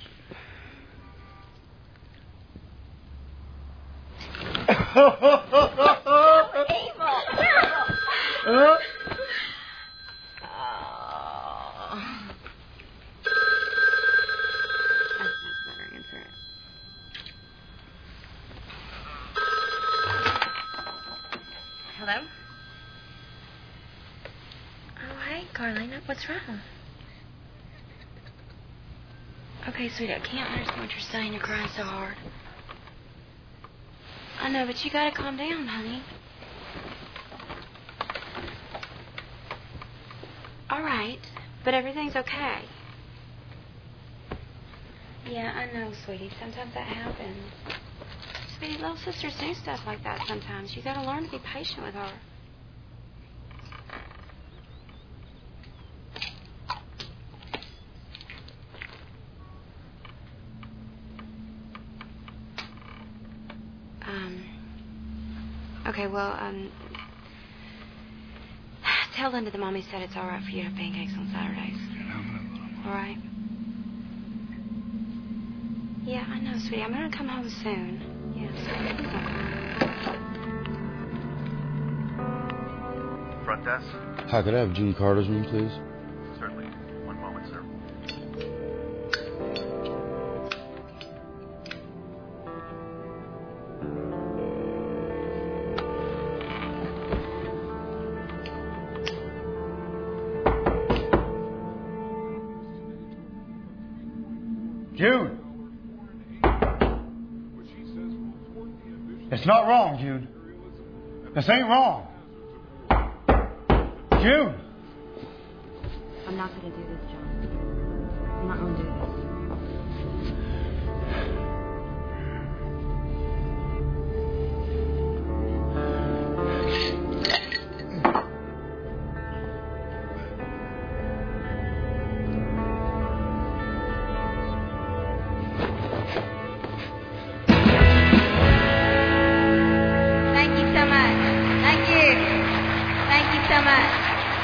Evil! Huh? Hello? Oh, hey, Carlina. What's wrong? Okay, sweetie, I can't understand what you're saying. You're crying so hard. I know, but you gotta calm down, honey. All right, but everything's okay. Yeah, I know, sweetie. Sometimes that happens. Sweetie, little sisters do stuff like that sometimes. You gotta learn to be patient with her. Um. Okay, well, um. Tell Linda the mommy said it's all right for you to have pancakes on Saturdays. All right? Yeah, I know, sweetie. I'm gonna come home soon. Yes. Front desk? Hi, could I have June Carter's room, please? Certainly. One moment, sir. June! It's not wrong, June. This ain't wrong. June! I'm not going to do this, John. I'm not going to do this. Thank you so much. Thank you. Thank you so much.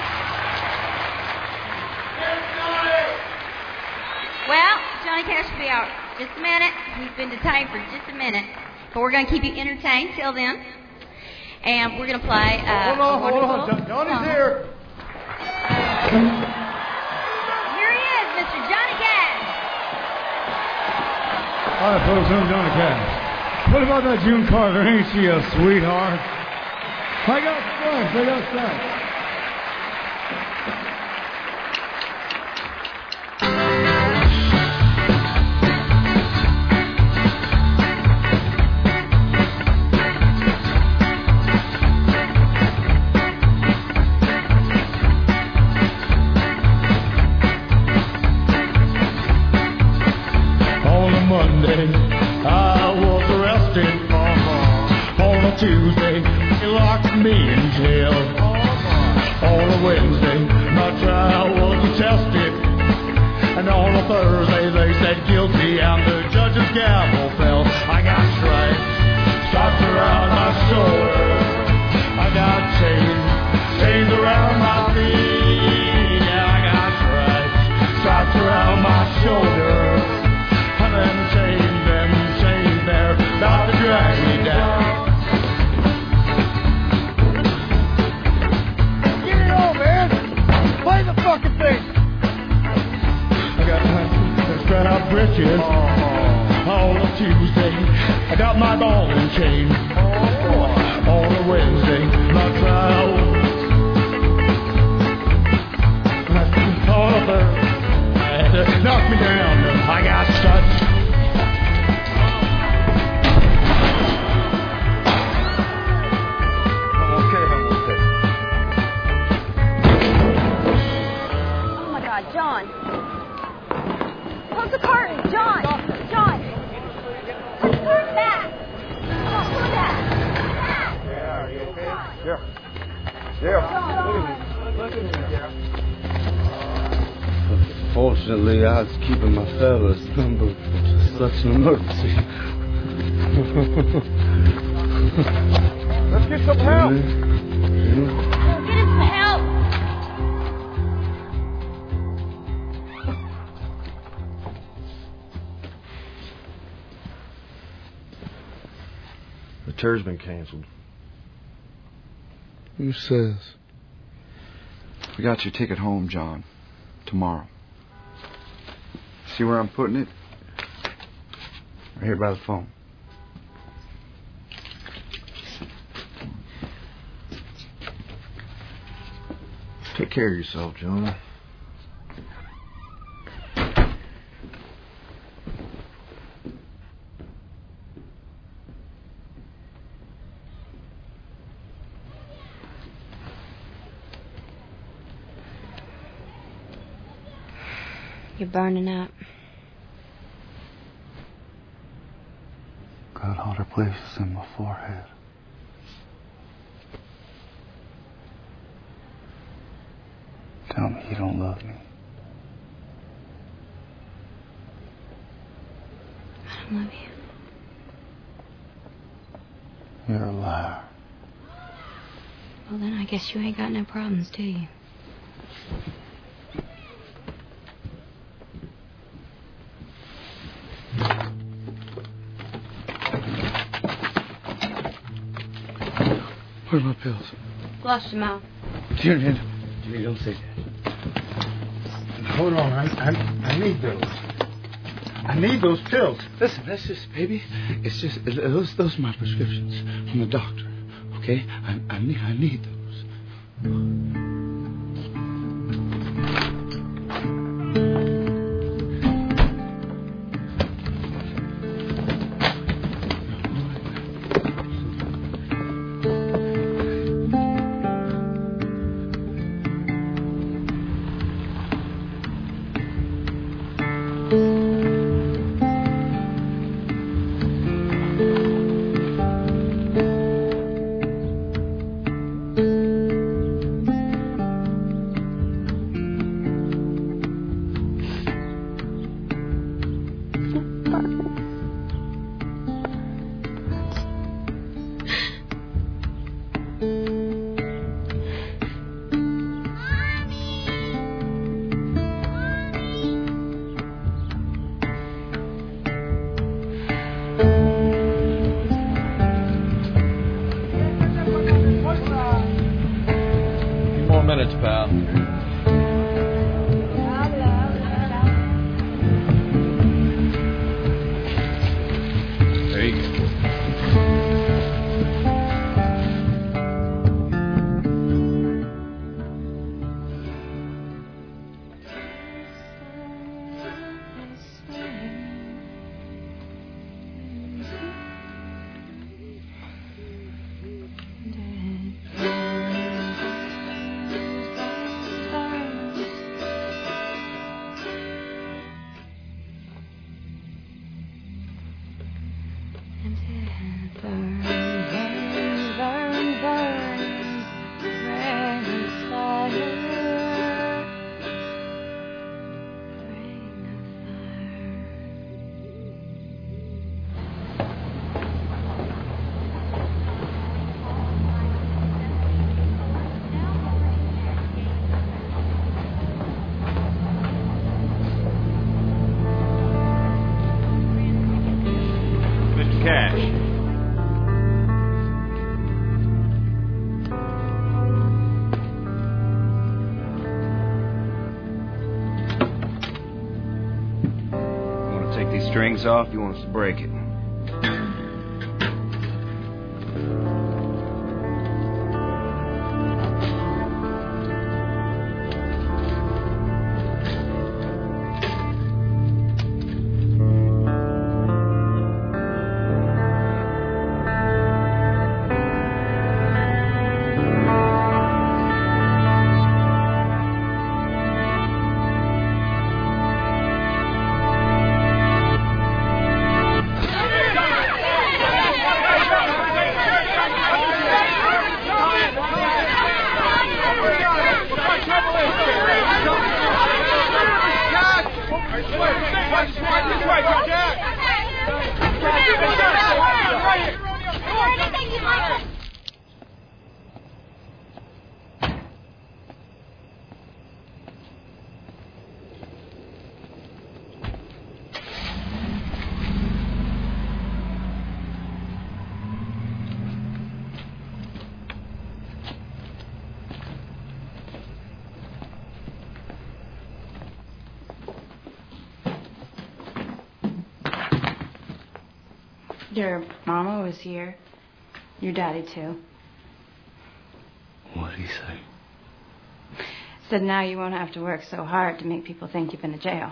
Well, Johnny Cash will be out just a minute. He's been detained for just a minute. But we're going to keep you entertained till then. And we're going to play... Uh, hold on, a hold on. wonderful Johnny's song. here. Here he is, Mister Johnny Cash. All right, folks, I'm Johnny Cash. What about that June Carter? Ain't she a sweetheart? I got fun. I got fun. On a Monday, I was arrested. On a Tuesday, they locked me in jail. On a Wednesday, my trial was attested. And on a Thursday, they said guilty, and the judge's gavel fell. I got stripes, stripes around my shoulders. I got chains, chains around my feet. Yeah, I got stripes, stripes around my shoulders. And them chains, them chains, they're about to drag me down. Get it on, man. Play the fucking thing. I got my spread out britches on a Tuesday. I got my ball and chain on a Wednesday. My trial on a Thursday. Knock me down. I got stripes. Oh, my God, John. Close the curtain. John. John. Put the curtain back. Come on, pull it back. Yeah, are you okay? Yeah. Yeah. Look at me. Look at me. Fortunately, I was keeping my fella's number for such an emergency. Let's get some help. Get him some help. The tour's been canceled. Who says? We got your ticket home, John. Tomorrow. See where I'm putting it? Right here by the phone. Take care of yourself, John. You're burning up. Got hotter places in my forehead. Tell me you don't love me. I don't love you. You're a liar. Well, then I guess you ain't got no problems, do you? Where are my pills? Flush them out. Junior, Junior, don't say that. Hold on, I, I, I need those. I need those pills. Listen, that's just, baby, it's just, those, those are my prescriptions from the doctor, okay? I, I, need, I need those. minutes, pal. There you go. Strings off, you want us to break it. Your mama was here. Your daddy, too. What'd he say? Said now you won't have to work so hard to make people think you've been to jail.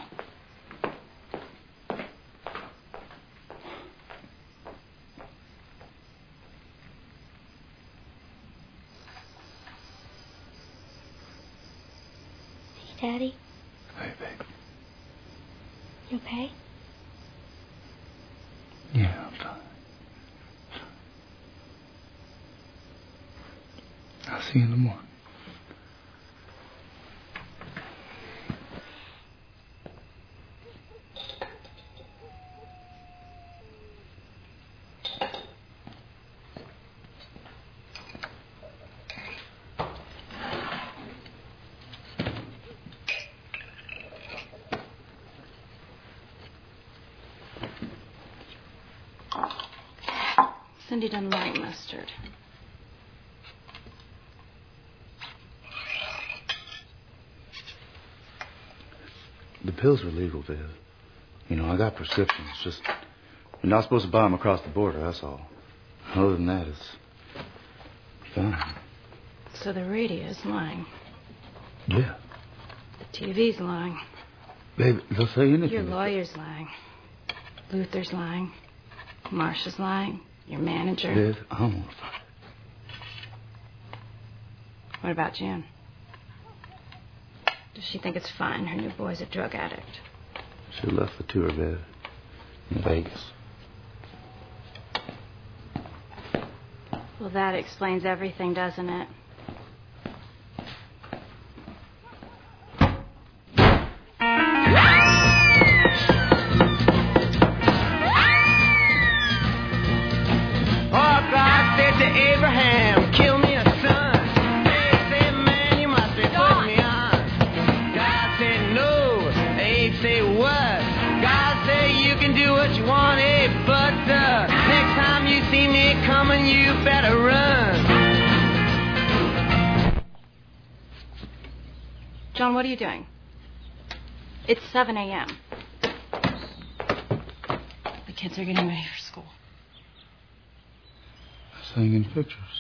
Hey, Daddy. Hey, baby. You okay? Yeah, I'm fine. see you in the morning. Cindy doesn't like mustard. The pills are legal, Viv. You know, I got prescriptions. Just, you're not supposed to buy them across the border, that's all. Other than that, it's fine. So the radio's lying. Yeah. The T V's lying. Babe, they'll say anything. Your lawyer's lying. Luther's lying. Marcia's lying. Your manager. Viv, I'm on fire. What about Jan? Does she think it's fine her new boy's a drug addict? She left the tour, Viv. In Vegas. Well, that explains everything, doesn't it? John, what are you doing? It's seven a.m. The kids are getting ready for school. Hanging pictures.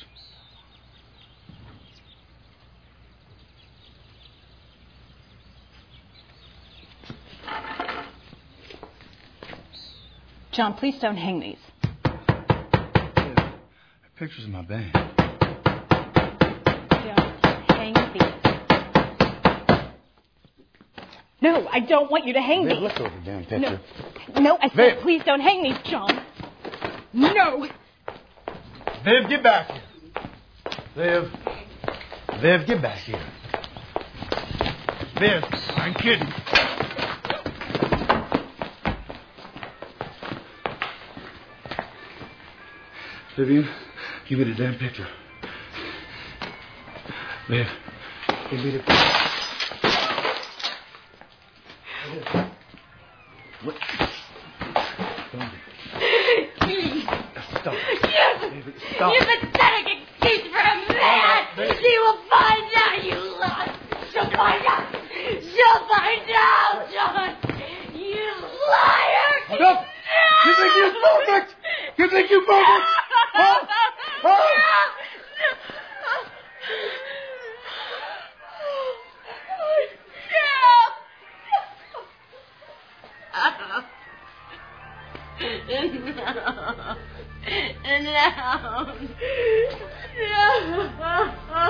John, please don't hang these. Yeah, pictures of my band. Don't hang these. No, I don't want you to hang Viv, these. look over the damn picture. No, no I said Viv. please don't hang these, John. No. Viv, get back here. Viv. Viv, get back here. Viv, I'm kidding. Vivian, give me the damn picture. Viv, give me the picture. What? Stop. Yes. Baby, stop. You pathetic excuse for a man. She will find out you lost. She'll find out. She'll find out, John. You liar. Stop. You think you're perfect? You think you're perfect? Huh? Huh? No. No. No.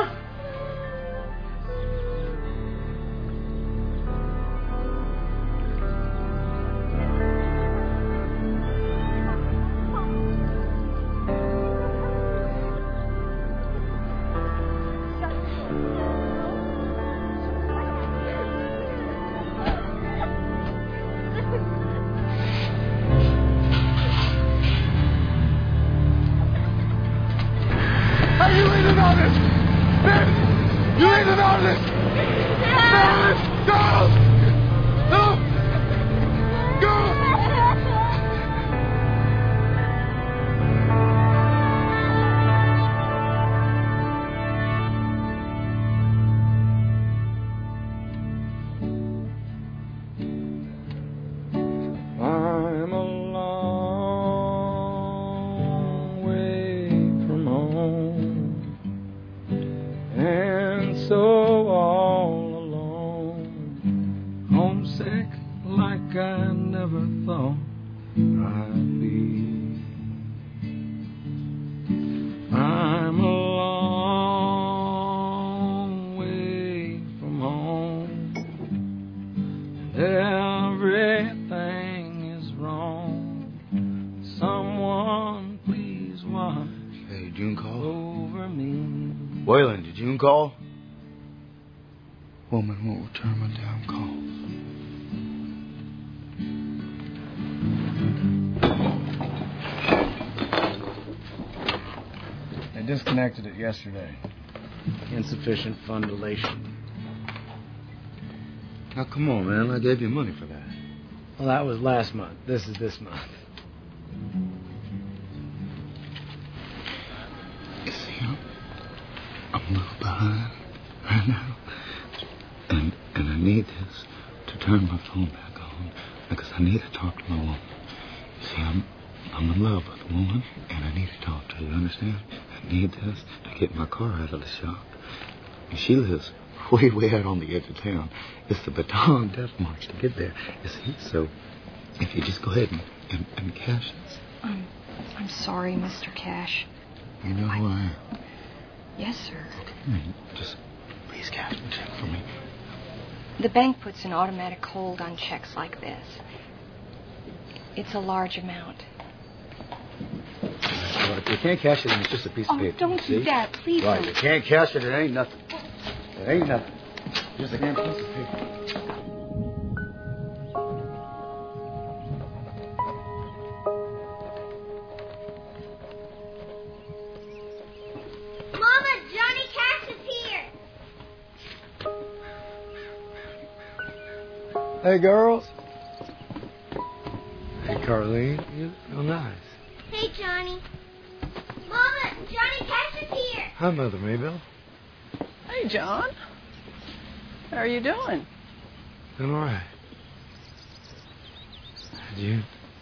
Are you leaving on this? Viv, you leaving on this? No! No! No! Go! I'm a long way from home, and so all alone, homesick like I never thought I'd be. I'm a long way from home, and everything is wrong. Someone please watch Hey, June called. over me. Waylon, did Did June call? Woman won't return my damn calls. They disconnected it yesterday. Insufficient fundulation. Now, come on, man. I gave you money for that. Well, that was last month. This is this month. You see, I'm, I'm a little behind right now. And, and I need this to turn my phone back on because I need to talk to my woman. You see, I'm, I'm in love with a woman, and I need to talk to her, you understand? I need this to get my car out of the shop. And she lives way, way out on the edge of town. It's the Baton Death March to get there, you see? So if you just go ahead and, and, and cash this. I'm, I'm sorry, Mister Cash. You know who I am? Yes, sir. Okay, just please cash the check for me. The bank puts an automatic hold on checks like this. It's a large amount. Well, if you can't cash it, then it's just a piece Oh, of paper. don't see? do that, please Right, don't. you can't cash it, it ain't nothing. It ain't nothing. Just a damn piece of paper. Mama, Johnny Cash is here. Hey, girls. Hey, Carlene. You look nice. Hey, Johnny. Mama, Johnny Cash is here. Hi, Mother Maybelle. Hey, John. How are you doing? I'm all right. You?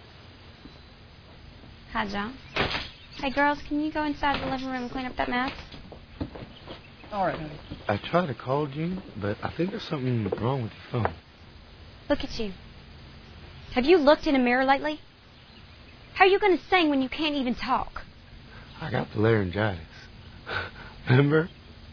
Hi, John. Hey, girls, can you go inside the living room and clean up that mess? All right, honey. I tried to call June, but I think there's something wrong with your phone. Look at you. Have you looked in a mirror lately? How are you going to sing when you can't even talk? I got the laryngitis. Remember?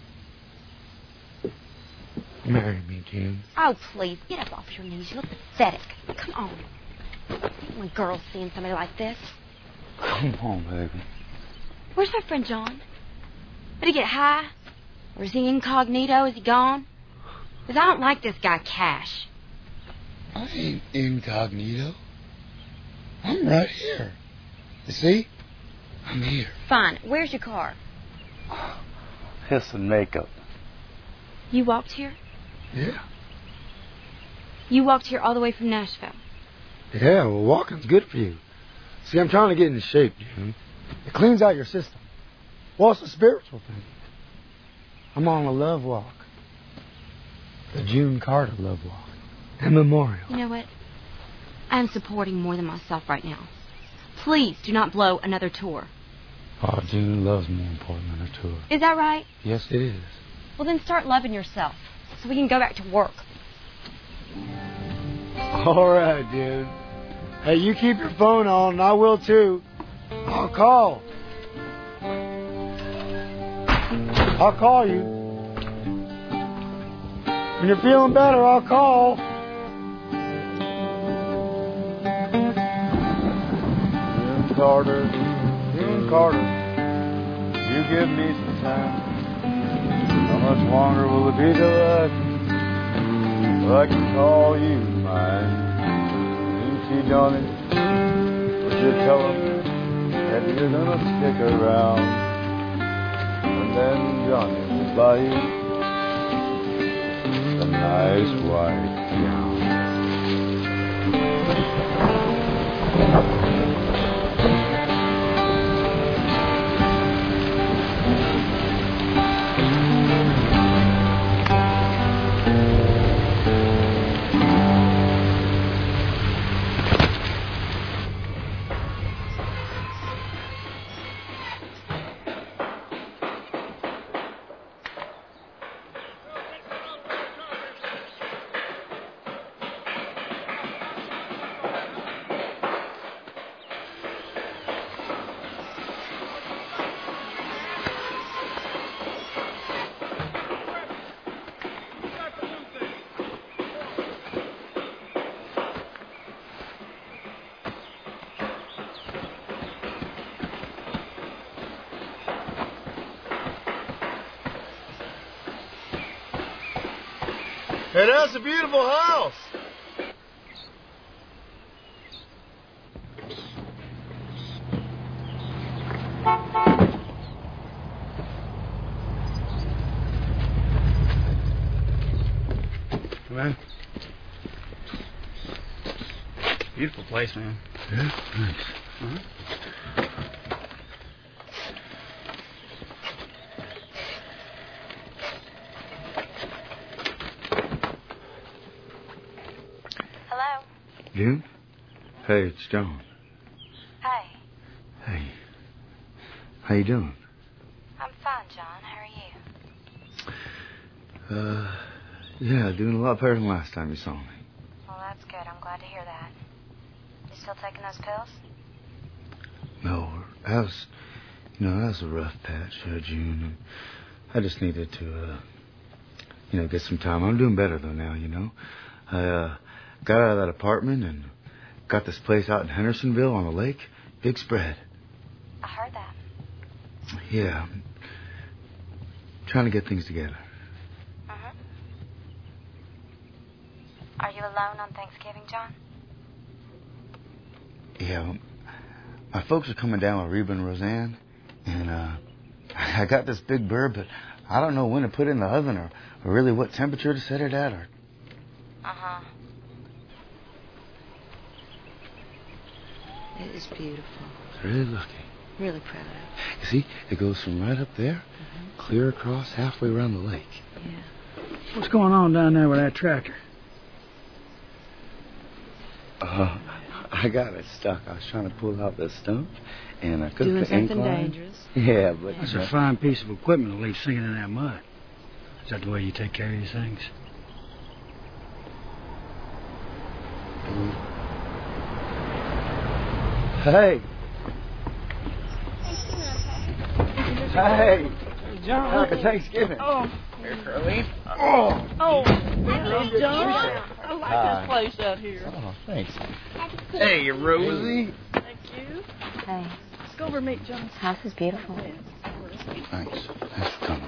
Marry me, June. Oh, please, get up off your knees. You look pathetic. Come on. When girls seeing somebody like this. Come on, baby. Where's my friend John? Did he get high? Or is he incognito? Is he gone? Because I don't like this guy, Cash. I ain't incognito. I'm right here. You see? I'm here. Fine. Where's your car? Here's some makeup. You walked here? Yeah. You walked here all the way from Nashville? Yeah, well, walking's good for you. See, I'm trying to get into shape, June. It cleans out your system. Well, it's a spiritual thing. I'm on a love walk. The June Carter love walk. And memorial. You know what? I'm supporting more than myself right now. Please do not blow another tour. Oh, June love's more important than a tour. Is that right? Yes, it is. Well, then start loving yourself so we can go back to work. All right, dude. Hey, you keep your phone on, and I will too. I'll call. I'll call you. When you're feeling better, I'll call. June Carter, June Carter, you give me some time. How much longer will it be till I can, till I can call you mine? You see, Johnny, would you tell him that you're gonna stick around? And then Johnny will buy you a nice white gown. Hey, that's a beautiful house. Man. Beautiful place, man. Yeah, thanks. Uh-huh. Hello? June? Hey, it's John. Hi. Hey. How you doing? I'm fine, John. How are you? Uh, yeah, doing a lot better than last time you saw me. Well, that's good. I'm glad to hear that. You still taking those pills? No, that was, you know, that was a rough patch, uh, June. I just needed to, uh, you know, get some time. I'm doing better, though, now, you know. I, uh, got out of that apartment and got this place out in Hendersonville on the lake. Big spread. I heard that. Yeah. I'm trying to get things together. Mm-hmm. Are you alone on Thanksgiving, John? Yeah, well, my folks are coming down with Reba and Roseanne, and uh, I got this big bird, but I don't know when to put it in the oven or, or really what temperature to set it at. Or... Uh-huh. It is beautiful. It's really lucky. Really proud of it. You see, it goes from right up there, mm-hmm. clear across halfway around the lake. Yeah. What's going on down there with that tractor? Uh, I got it stuck. I was trying to pull out the stump, and I couldn't. Doing something incline. dangerous. Yeah, but that's a fine piece of equipment to leave singing in that mud. Is that the way you take care of these things? Hey. Hey. John. Happy Thanksgiving. Oh. Here, Curly. Oh. Oh. Hello, John. I like Hi. this place out here. Oh, thanks. Hey, Rosie. Thank you. Hey. Let's go over and meet John. This house is beautiful. Thanks. Thanks for coming.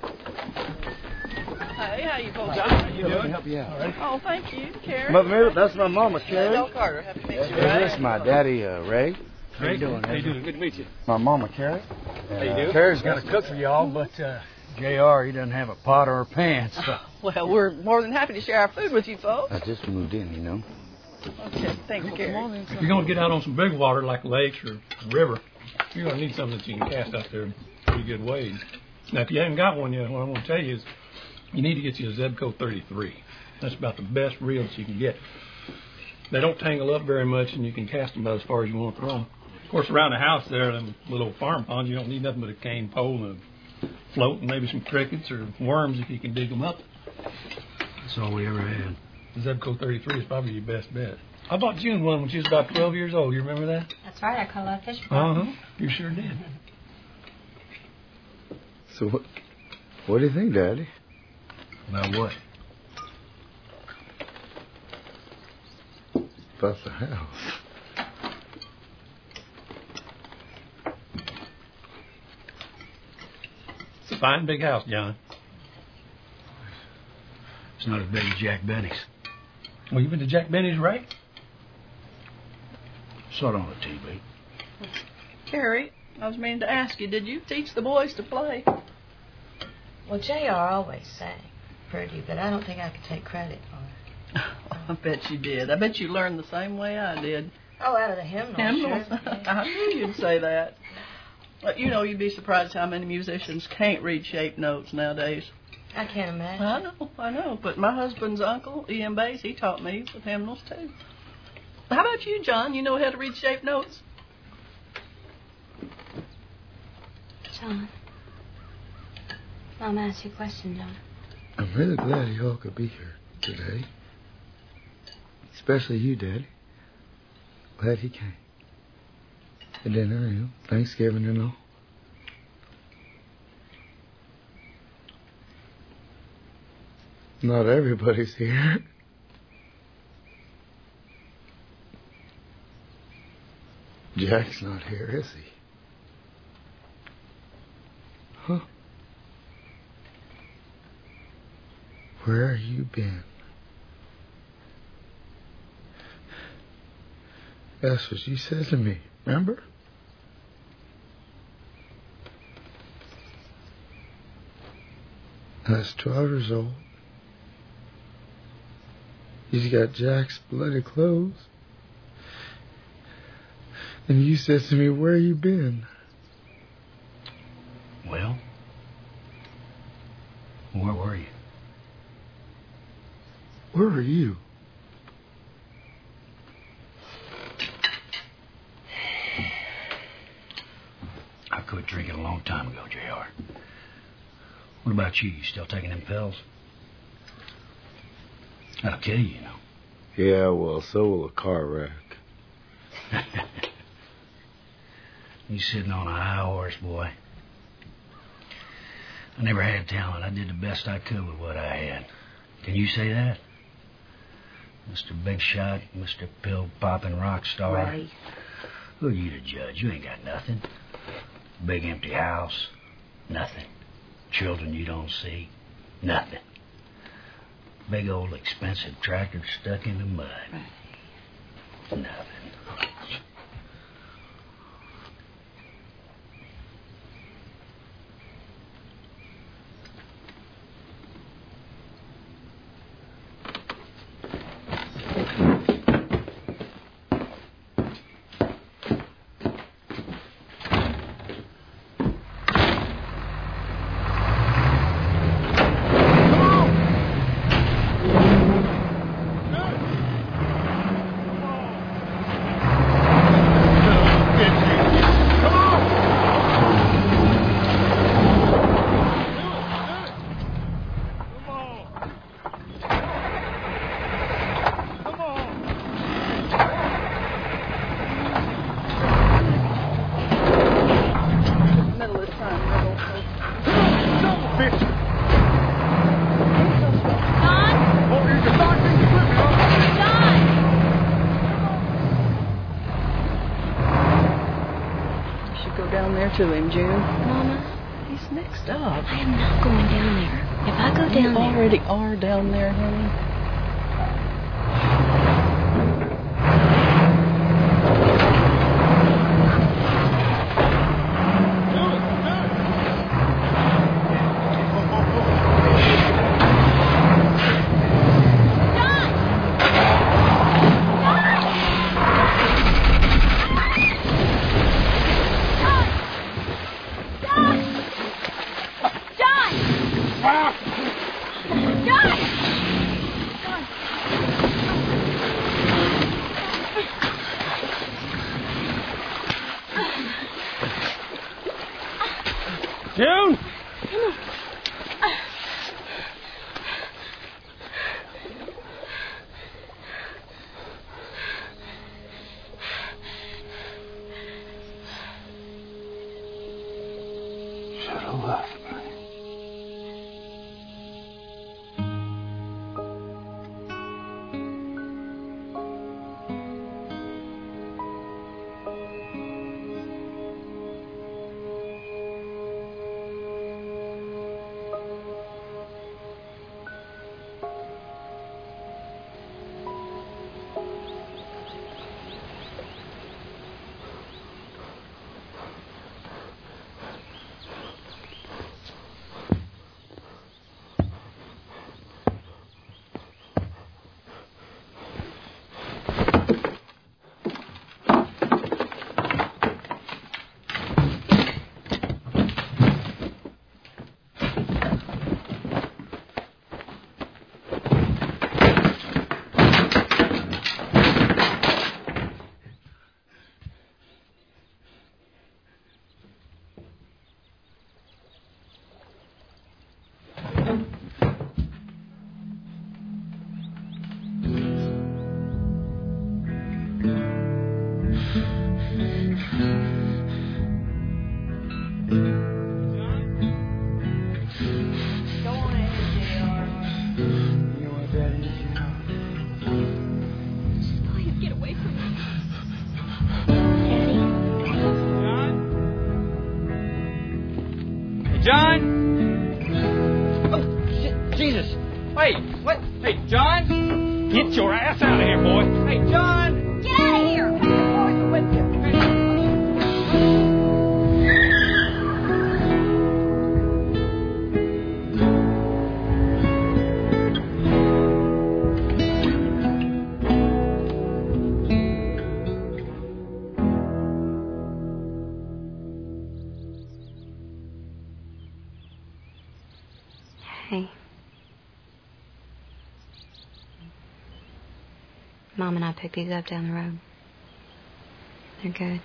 Hey, how you folks John, doing? how you doing? Help you out. All right. Oh, thank you, Carrie. Mother, that's my mama, Carrie. Bill Carter. Happy to meet you. This is my daddy, uh, Ray. How you doing? How you doing? Good to meet you. My mama, Carrie. How you doing? Carrie's got to cook for y'all, but uh, J R, he doesn't have a pot or a pan, so. Well, we're more than happy to share our food with you folks. I just moved in, you know. Okay, thanks, Carrie. If you're going to get out on some big water like lakes or a river, you're going to need something that you can cast out there pretty good ways. Now, if you haven't got one yet, what I'm going to tell you is you need to get you a Zebco thirty-three. That's about the best reel that you can get. They don't tangle up very much, and you can cast them about as far as you want to throw them. Of course, around the house there, them little farm ponds, you don't need nothing but a cane pole and a float and maybe some crickets or worms if you can dig them up. That's all we ever had. The Zebco thirty-three is probably your best bet. I bought June one when she was about twelve years old. You remember that? That's right. I caught a lot of fish for Uh-huh. You sure did. So what, what do you think, Daddy? About what? About the house. It's a fine big house, John. It's not as big as Jack Benny's. Well, you been to Jack Benny's, right? Saw it on the T V. Carrie, I was meaning to ask you, did you teach the boys to play? Well, J R always sang pretty, but I don't think I could take credit for it. I bet you did. I bet you learned the same way I did. Oh, out of the hymnals. Hymnals? Sure. I knew you'd say that. But you know, you'd be surprised how many musicians can't read shape notes nowadays. I can't imagine. I know, I know. But my husband's uncle, Ian Bass, he taught me with hymnals, too. How about you, John? You know how to read shape notes? John. Mom asked you a question, John. I'm really glad you all could be here today. Especially you, Daddy. Glad he came. The dinner, you know, Thanksgiving and all. Not everybody's here. Jack's not here, is he? Huh? Where you been? That's what you said to me, remember? I was twelve years old. He's got Jack's bloody clothes. And you said to me, where you been? Well, where were you? Where were you? I quit drinking a long time ago, J R. What about you? You still taking them pills? That'll kill you, you know. Yeah, well, so will a car wreck. You sitting on a high horse, boy. I never had talent. I did the best I could with what I had. Can you say that? Mister Big Shot, Mister Pill Poppin' Rock Star. Ray. Who are you to judge? You ain't got nothing. Big empty house. Nothing. Children you don't see. Nothing. Big old expensive tractor stuck in the mud. Right. Nothing. To him, June. Mama, he's next up. I am not going down there. If I go down you there... already are down there, honey. June! Should have left me. John? Oh, Jesus. Hey, what? Hey, John? Get your ass out of here, boy. Hey, John! Get out of here! okay. Mom and I picked these up down the road. They're good.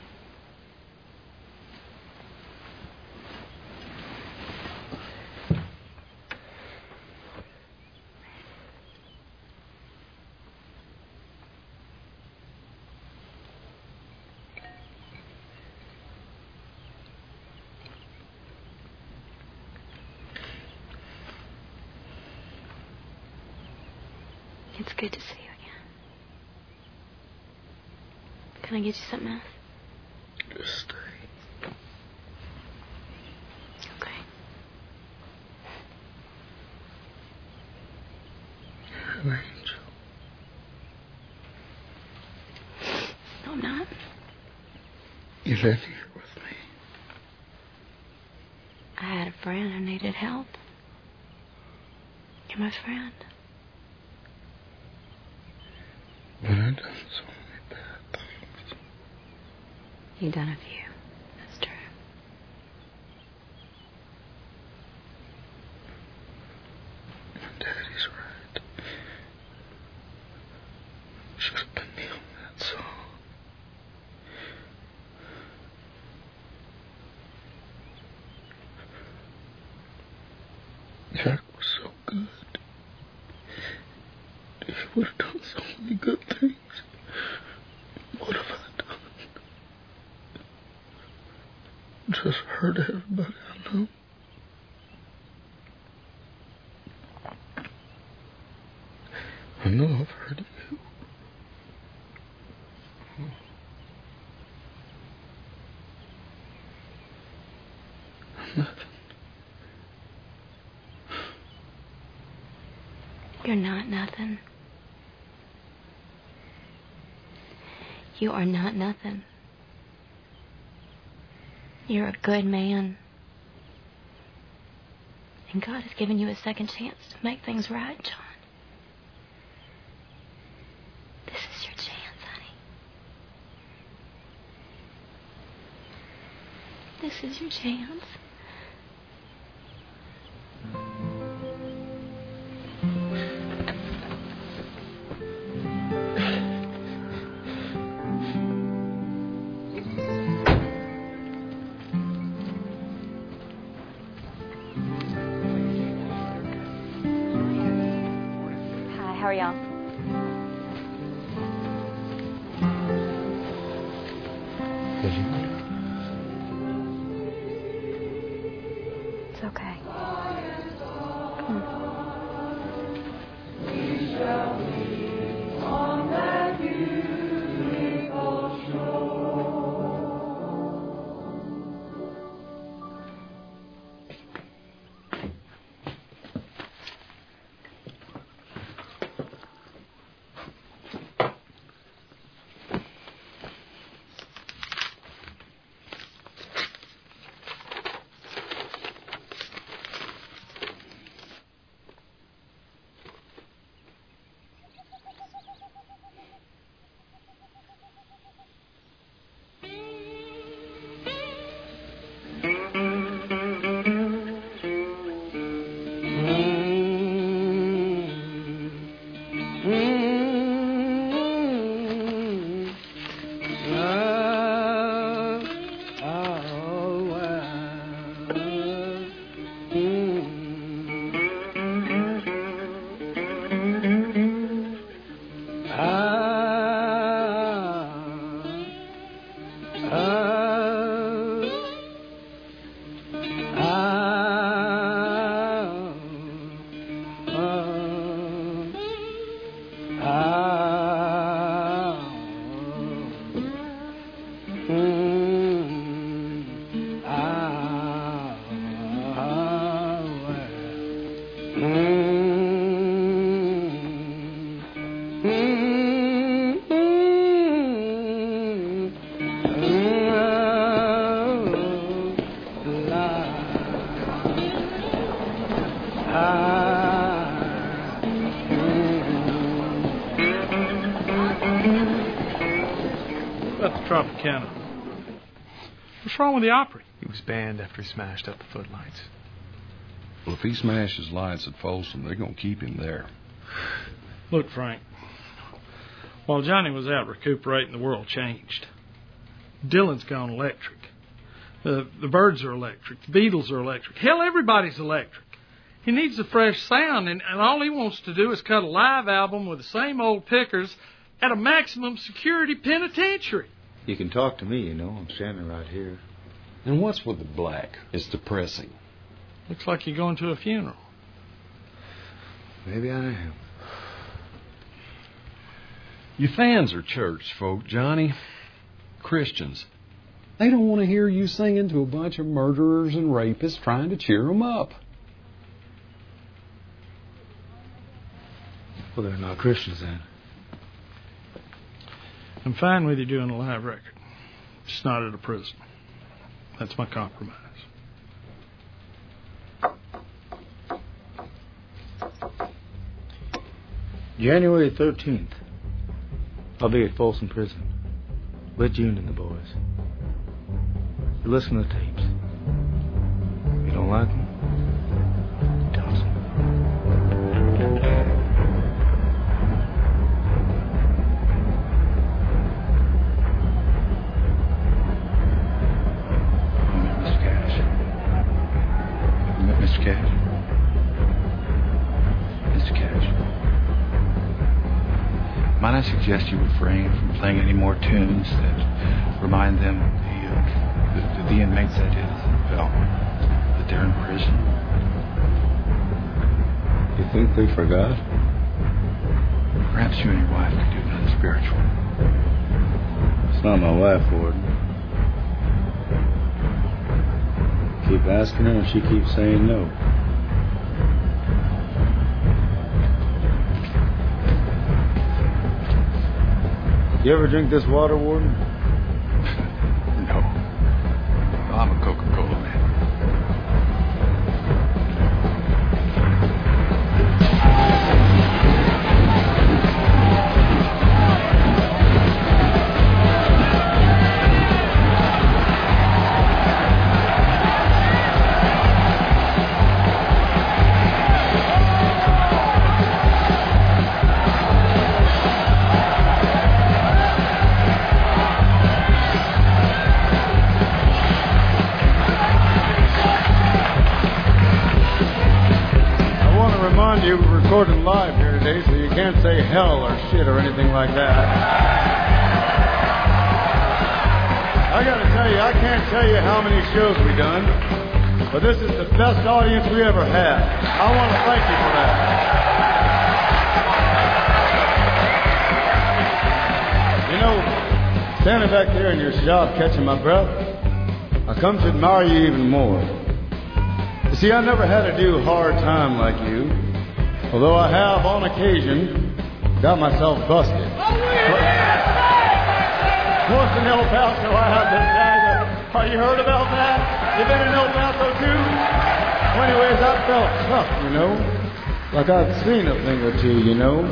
It's good to see you again. Can I get you something else? Just stay. Okay. You're an angel. No, I'm not. You live here with me. I had a friend who needed help. You're my friend. But I've done so many bad things. You've done a few. That's true. My daddy's right. Just put me on that song. Jack was so good. He would have done so many good things. What have I done? Just hurt everybody I know. I know I've hurt you. Nothing. You're not nothing. You are not nothing. You're a good man. And God has given you a second chance to make things right, John. This is your chance, honey. This is your chance. How are y'all? It's okay. Come on. Tropicana. What's wrong with the Opry? He was banned after he smashed up the footlights. Well, if he smashes lights at Folsom, they're going to keep him there. Look, Frank, while Johnny was out recuperating, the world changed. Dylan's gone electric. The, the Byrds are electric. The Beatles are electric. Hell, everybody's electric. He needs a fresh sound, and, and all he wants to do is cut a live album with the same old pickers at a maximum security penitentiary. You can talk to me, you know. I'm standing right here. And what's with the black? It's depressing. Looks like you're going to a funeral. Maybe I am. Your fans are church folk, Johnny. Christians. They don't want to hear you singing to a bunch of murderers and rapists trying to cheer them up. Well, they're not Christians then. I'm fine with you doing a live record. Just not at a prison. That's my compromise. January thirteenth. I'll be at Folsom Prison with June and the boys. You listen to the tapes. If you don't like them, toss them. Mister Cash. Mister Cash. Mister Cash. Might I suggest you refrain from playing any more tunes that remind them of the, uh, the, the, the inmates, that is, well, that they're in prison? You think they forgot? Perhaps you and your wife could do nothing spiritual. It's not my wife, Warden. Keep asking her and she keeps saying no. You ever drink this water, Warden? No. I'm a Coca-Cola man. You were recording live here today, so you can't say hell or shit or anything like that. I gotta tell you, I can't tell you how many shows we done, but this is the best audience we ever had. I want to thank you for that. You know, standing back there in your shop catching my breath, I come to admire you even more. You see, I never had to do hard time like you. Although I have, on occasion, got myself busted. Once in El Paso, I had this dagger. Oh, you heard about that? You been in El Paso, too? Well, anyways, I felt tough, you know. Like I'd seen a thing or two, you know.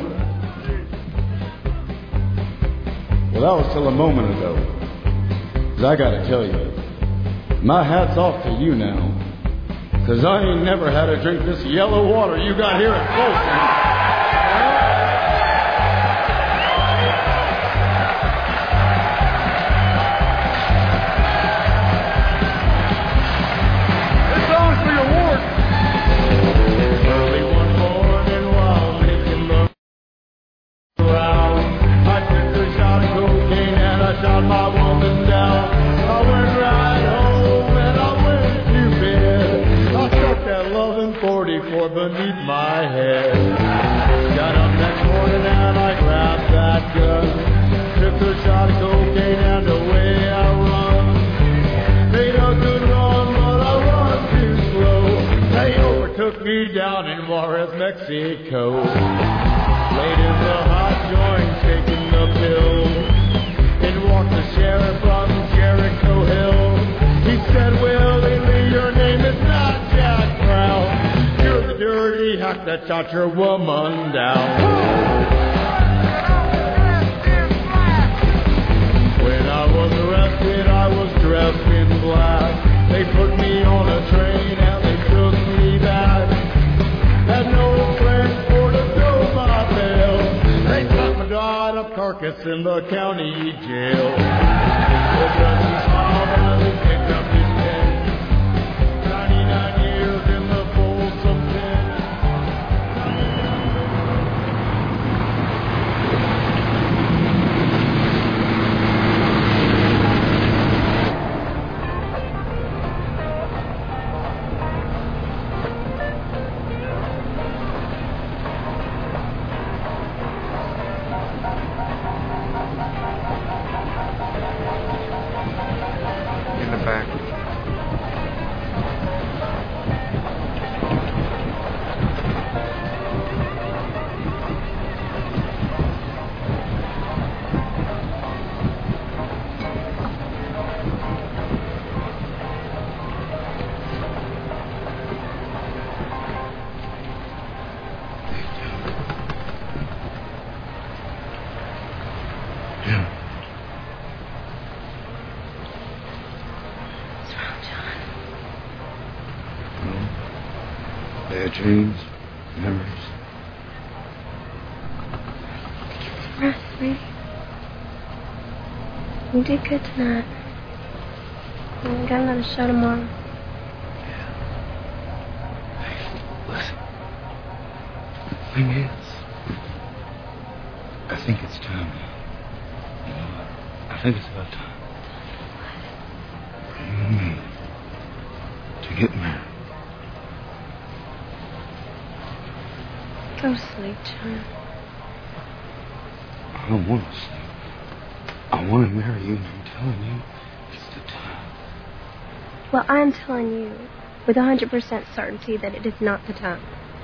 Well, that was till a moment ago. 'Cause I gotta tell you, my hat's off to you now. 'Cause I ain't never had to drink this yellow water you got here at Folsom. This song's for your ward. Early one morning while making love around, I took a shot of cocaine and I shot my woman down. I went right home and I went to bed. That loving forty-four beneath my head. Got up next morning and I grabbed that gun. Took a shot of cocaine and away I run. Made a good run, but I run too slow. They overtook me down in Juarez, Mexico. Laid in the hot joint, taking the pill. In walked the sheriff from Jericho Hill. He said, Willie Lee, your name is not Jack Brown. You're the dirty hack that shot your woman down. When I was arrested, I was dressed in black. They put me on a train and they took me back. in the county jail. The judge smiled as he picked up his pen. ninety-nine years in the Folsom Pen. In the back. Bad dreams, memories. Rest, sweetie. You did good tonight. We got another show tomorrow. Listen. The thing is, I think it's time. You know, I think it's about time. For you and me to get married. Go to sleep, John. I don't want to sleep. I want to marry you, and I'm telling you, it's the time. Well, I'm telling you with one hundred percent certainty that it is not the time.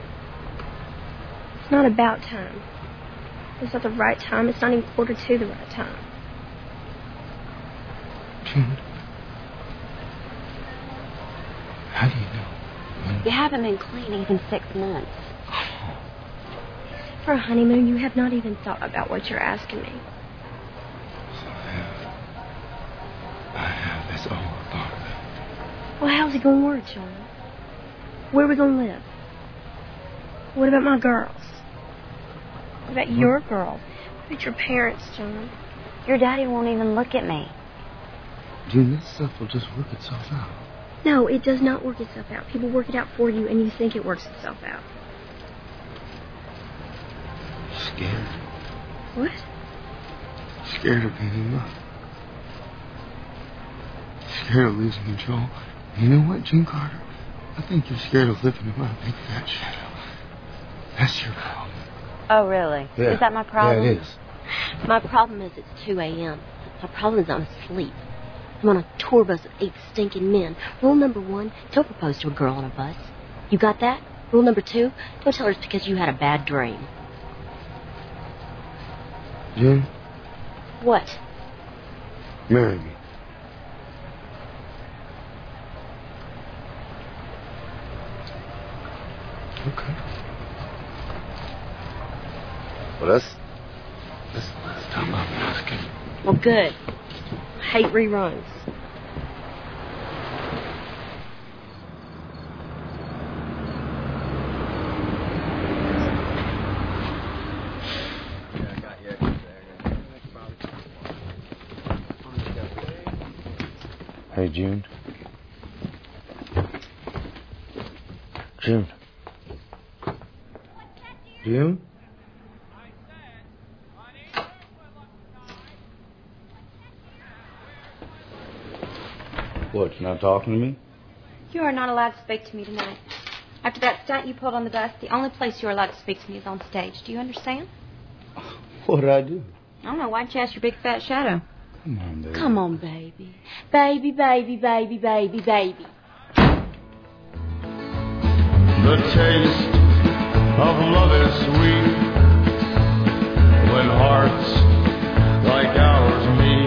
It's not about time. It's not the right time. It's not even quarter to the right time. June, how do you know? You haven't been clean even six months. For a honeymoon, you have not even thought about what you're asking me. I have. I have. That's all I thought about. Well, how's it going to work, John? Where are we going to live? What about my girls? What about What? your girls? What about your parents, John? Your daddy won't even look at me. June, this stuff will just work itself out. No, it does not work itself out. People work it out for you, and you think it works itself out. Scared. What? Scared of being in love. Scared of losing control. You know what, June Carter? I think you're scared of living in my big fat shadow. That's your problem. Oh, really? Yeah. Is that my problem? Yeah, it is. My problem is it's two a.m. My problem is I'm asleep. I'm on a tour bus with eight stinking men. Rule number one, don't propose to a girl on a bus. You got that? Rule number two, don't tell her it's because you had a bad dream. June, What? marry me. Okay. Well, that's that's the last time I'm asking. Well, good. I hate reruns. Hey, June. June. June? What, you're not talking to me? You are not allowed to speak to me tonight. After that stunt you pulled on the bus, the only place you are allowed to speak to me is on stage. Do you understand? What did I do? I don't know. Why don't you ask your big fat shadow? Come on, baby. Come on, baby. Baby, baby, baby, baby, baby. The taste of love is sweet when hearts like ours meet.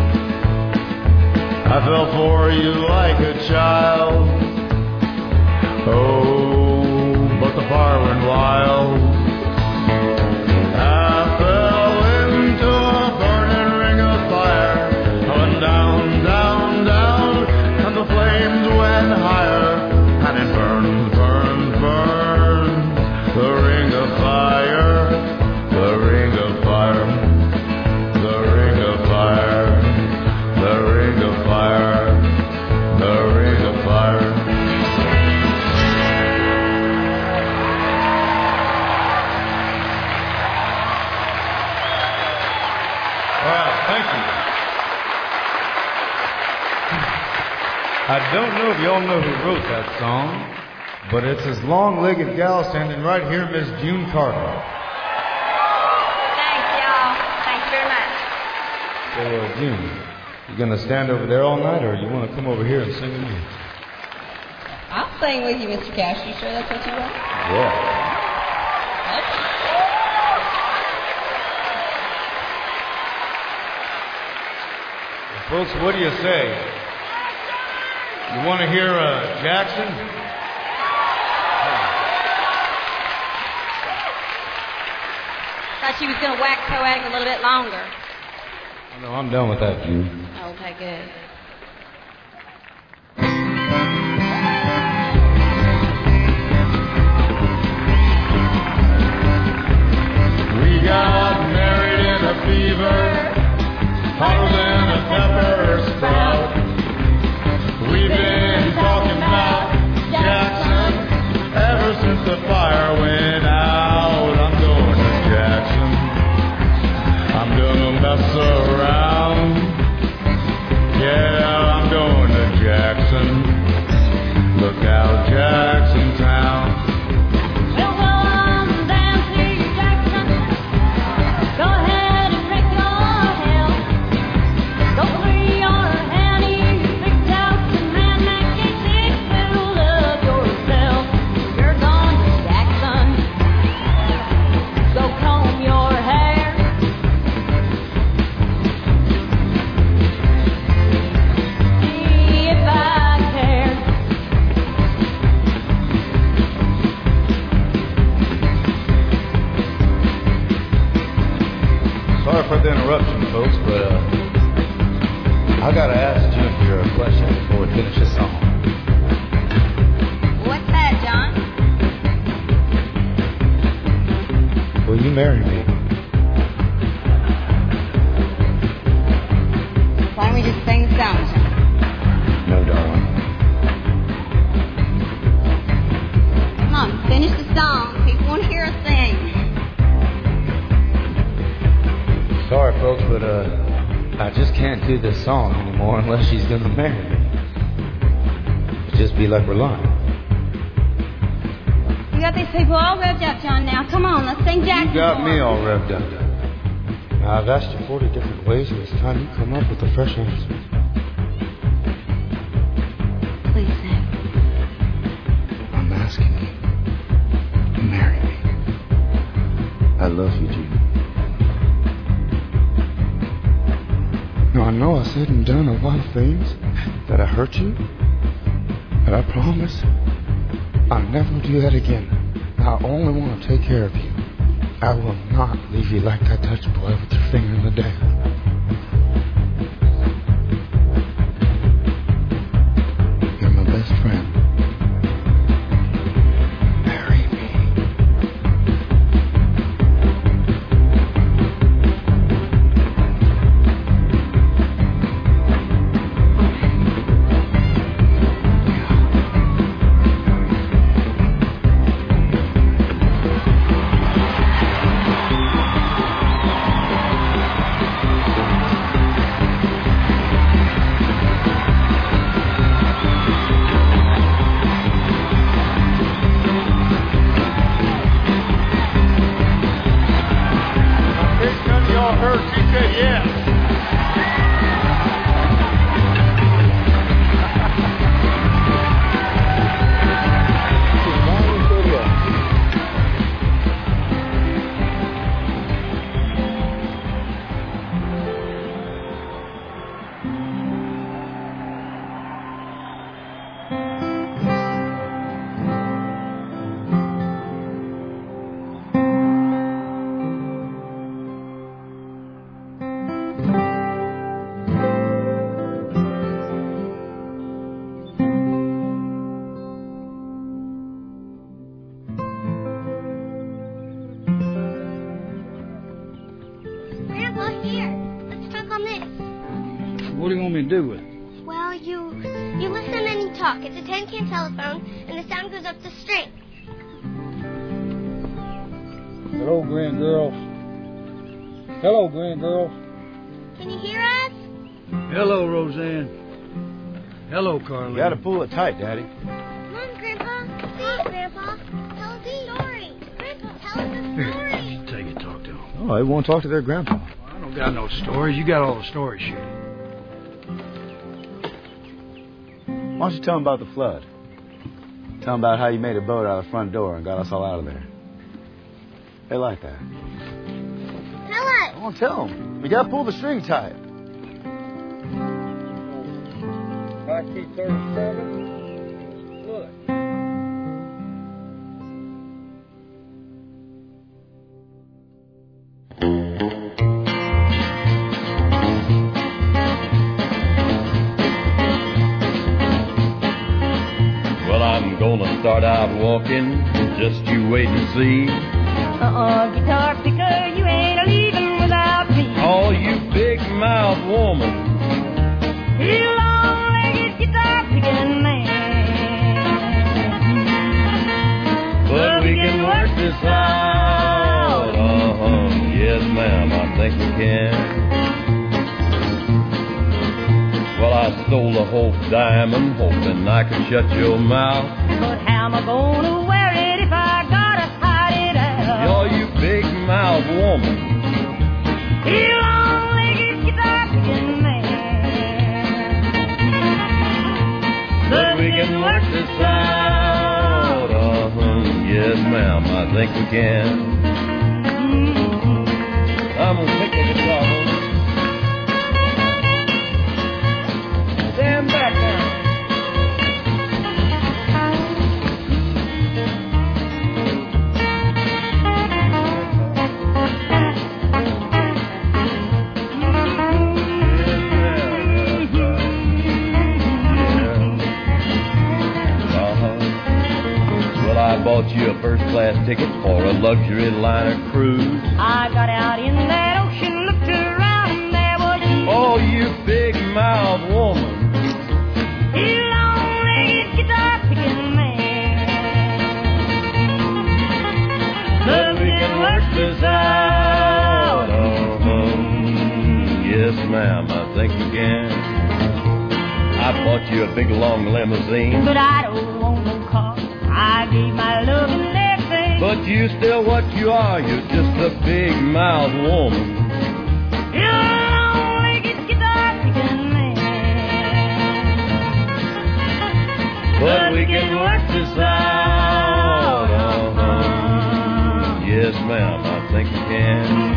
I fell for you like a child. Oh, but the fire went wild. I fell into a burning ring of fire. I went down, down, down, and the flames went higher. And it burned, burned, burned. The ring of fire, the ring of fire. I don't know if y'all know who wrote that song, but it's this long-legged gal standing right here, Miss June Carter. Thanks, y'all. Thanks very much. So, uh, June, you gonna stand over there all night, or you want to come over here and sing with me? I'll sing with you, Mister Cash. You sure that's what you want? Yeah. Folks, what do you say? You want to hear uh, Jackson? Thought you was going to wax poetic a little bit longer. No, I'm done with that, June. Okay, good. We got married in a fever, hotter than a pepper sprout. We've been talking about Jackson ever since the fire went out. I'm going to Jackson. I'm gonna mess around. Yeah, I'm going to Jackson. Look out, Jackson Town. For the interruption, folks, but uh, I gotta ask June here a question before we finish this song. What's that, John? Will you marry me? Why don't we just sing the song, John? No, darling. Come on, finish the song. People want to hear us sing. Sorry, folks, but uh, I just can't do this song anymore unless she's gonna marry me. It'd just be like we're lying. You got these people all revved up, John, now. Come on, let's sing Jackson. You got me all revved up. Now, I've asked you forty different ways, and it's time you come up with a fresh answer. Please sing. I'm asking you to marry me. I love you, June. Now, I know I said and done a lot of things that I hurt you, but I promise I'll never do that again. I only want to take care of you. I will not leave you like that Dutch boy with your finger in the dam. You're my best friend. What do you want me to do with it? Well, you you listen and you talk. It's a ten-can telephone, and the sound goes up the string. Hello, grand girls. Hello, grand girls. Can you hear us? Hello, Roseanne. Hello, Carly. You gotta pull it tight, Daddy. Come on, Grandpa. See, Grandpa. Tell us a story. Grandpa, tell us a story. Take it, talk to him. Oh, they won't talk to their grandpa. I don't got no stories. You got all the stories, Shady. Why don't you tell them about the flood? Tell them about how you made a boat out of the front door and got us all out of there. They like that. Tell us. I won't tell them. We gotta pull the string tight. nineteen thirty-seven. Look. Well, I'm gonna start out walking, just you wait and see. Uh-uh, guitar picker, you ain't leaving without me. Oh, you big mouth woman. You long-legged guitar picking man. But we can work this out. Uh-huh, yes, ma'am, I think we can. Well, I stole the Hope diamond, hoping I could shut your mouth. But how am I gonna wear it if I gotta hide it out? Oh, you big mouth woman. You long-legged guitar picking man. But we can work this out. Uh-huh, yes, ma'am, I think we can. Mm-hmm. I'm gonna pick the guitar, woman. Stand back now. I bought you a first-class ticket for a luxury liner cruise. I got out in that ocean, looked around, and there was you. Oh, you big mouth woman. You long-legged guitar picking man. But we can work this out. Uh-huh. Yes, ma'am, I think we can. I bought you a big long limousine. But I don't want no car. I gave my love and everything. But you still what you are, you're just a big mouth woman. You're a long-legged guitar picking man. But we can work this out. Uh-huh. Yes, ma'am, I think we can.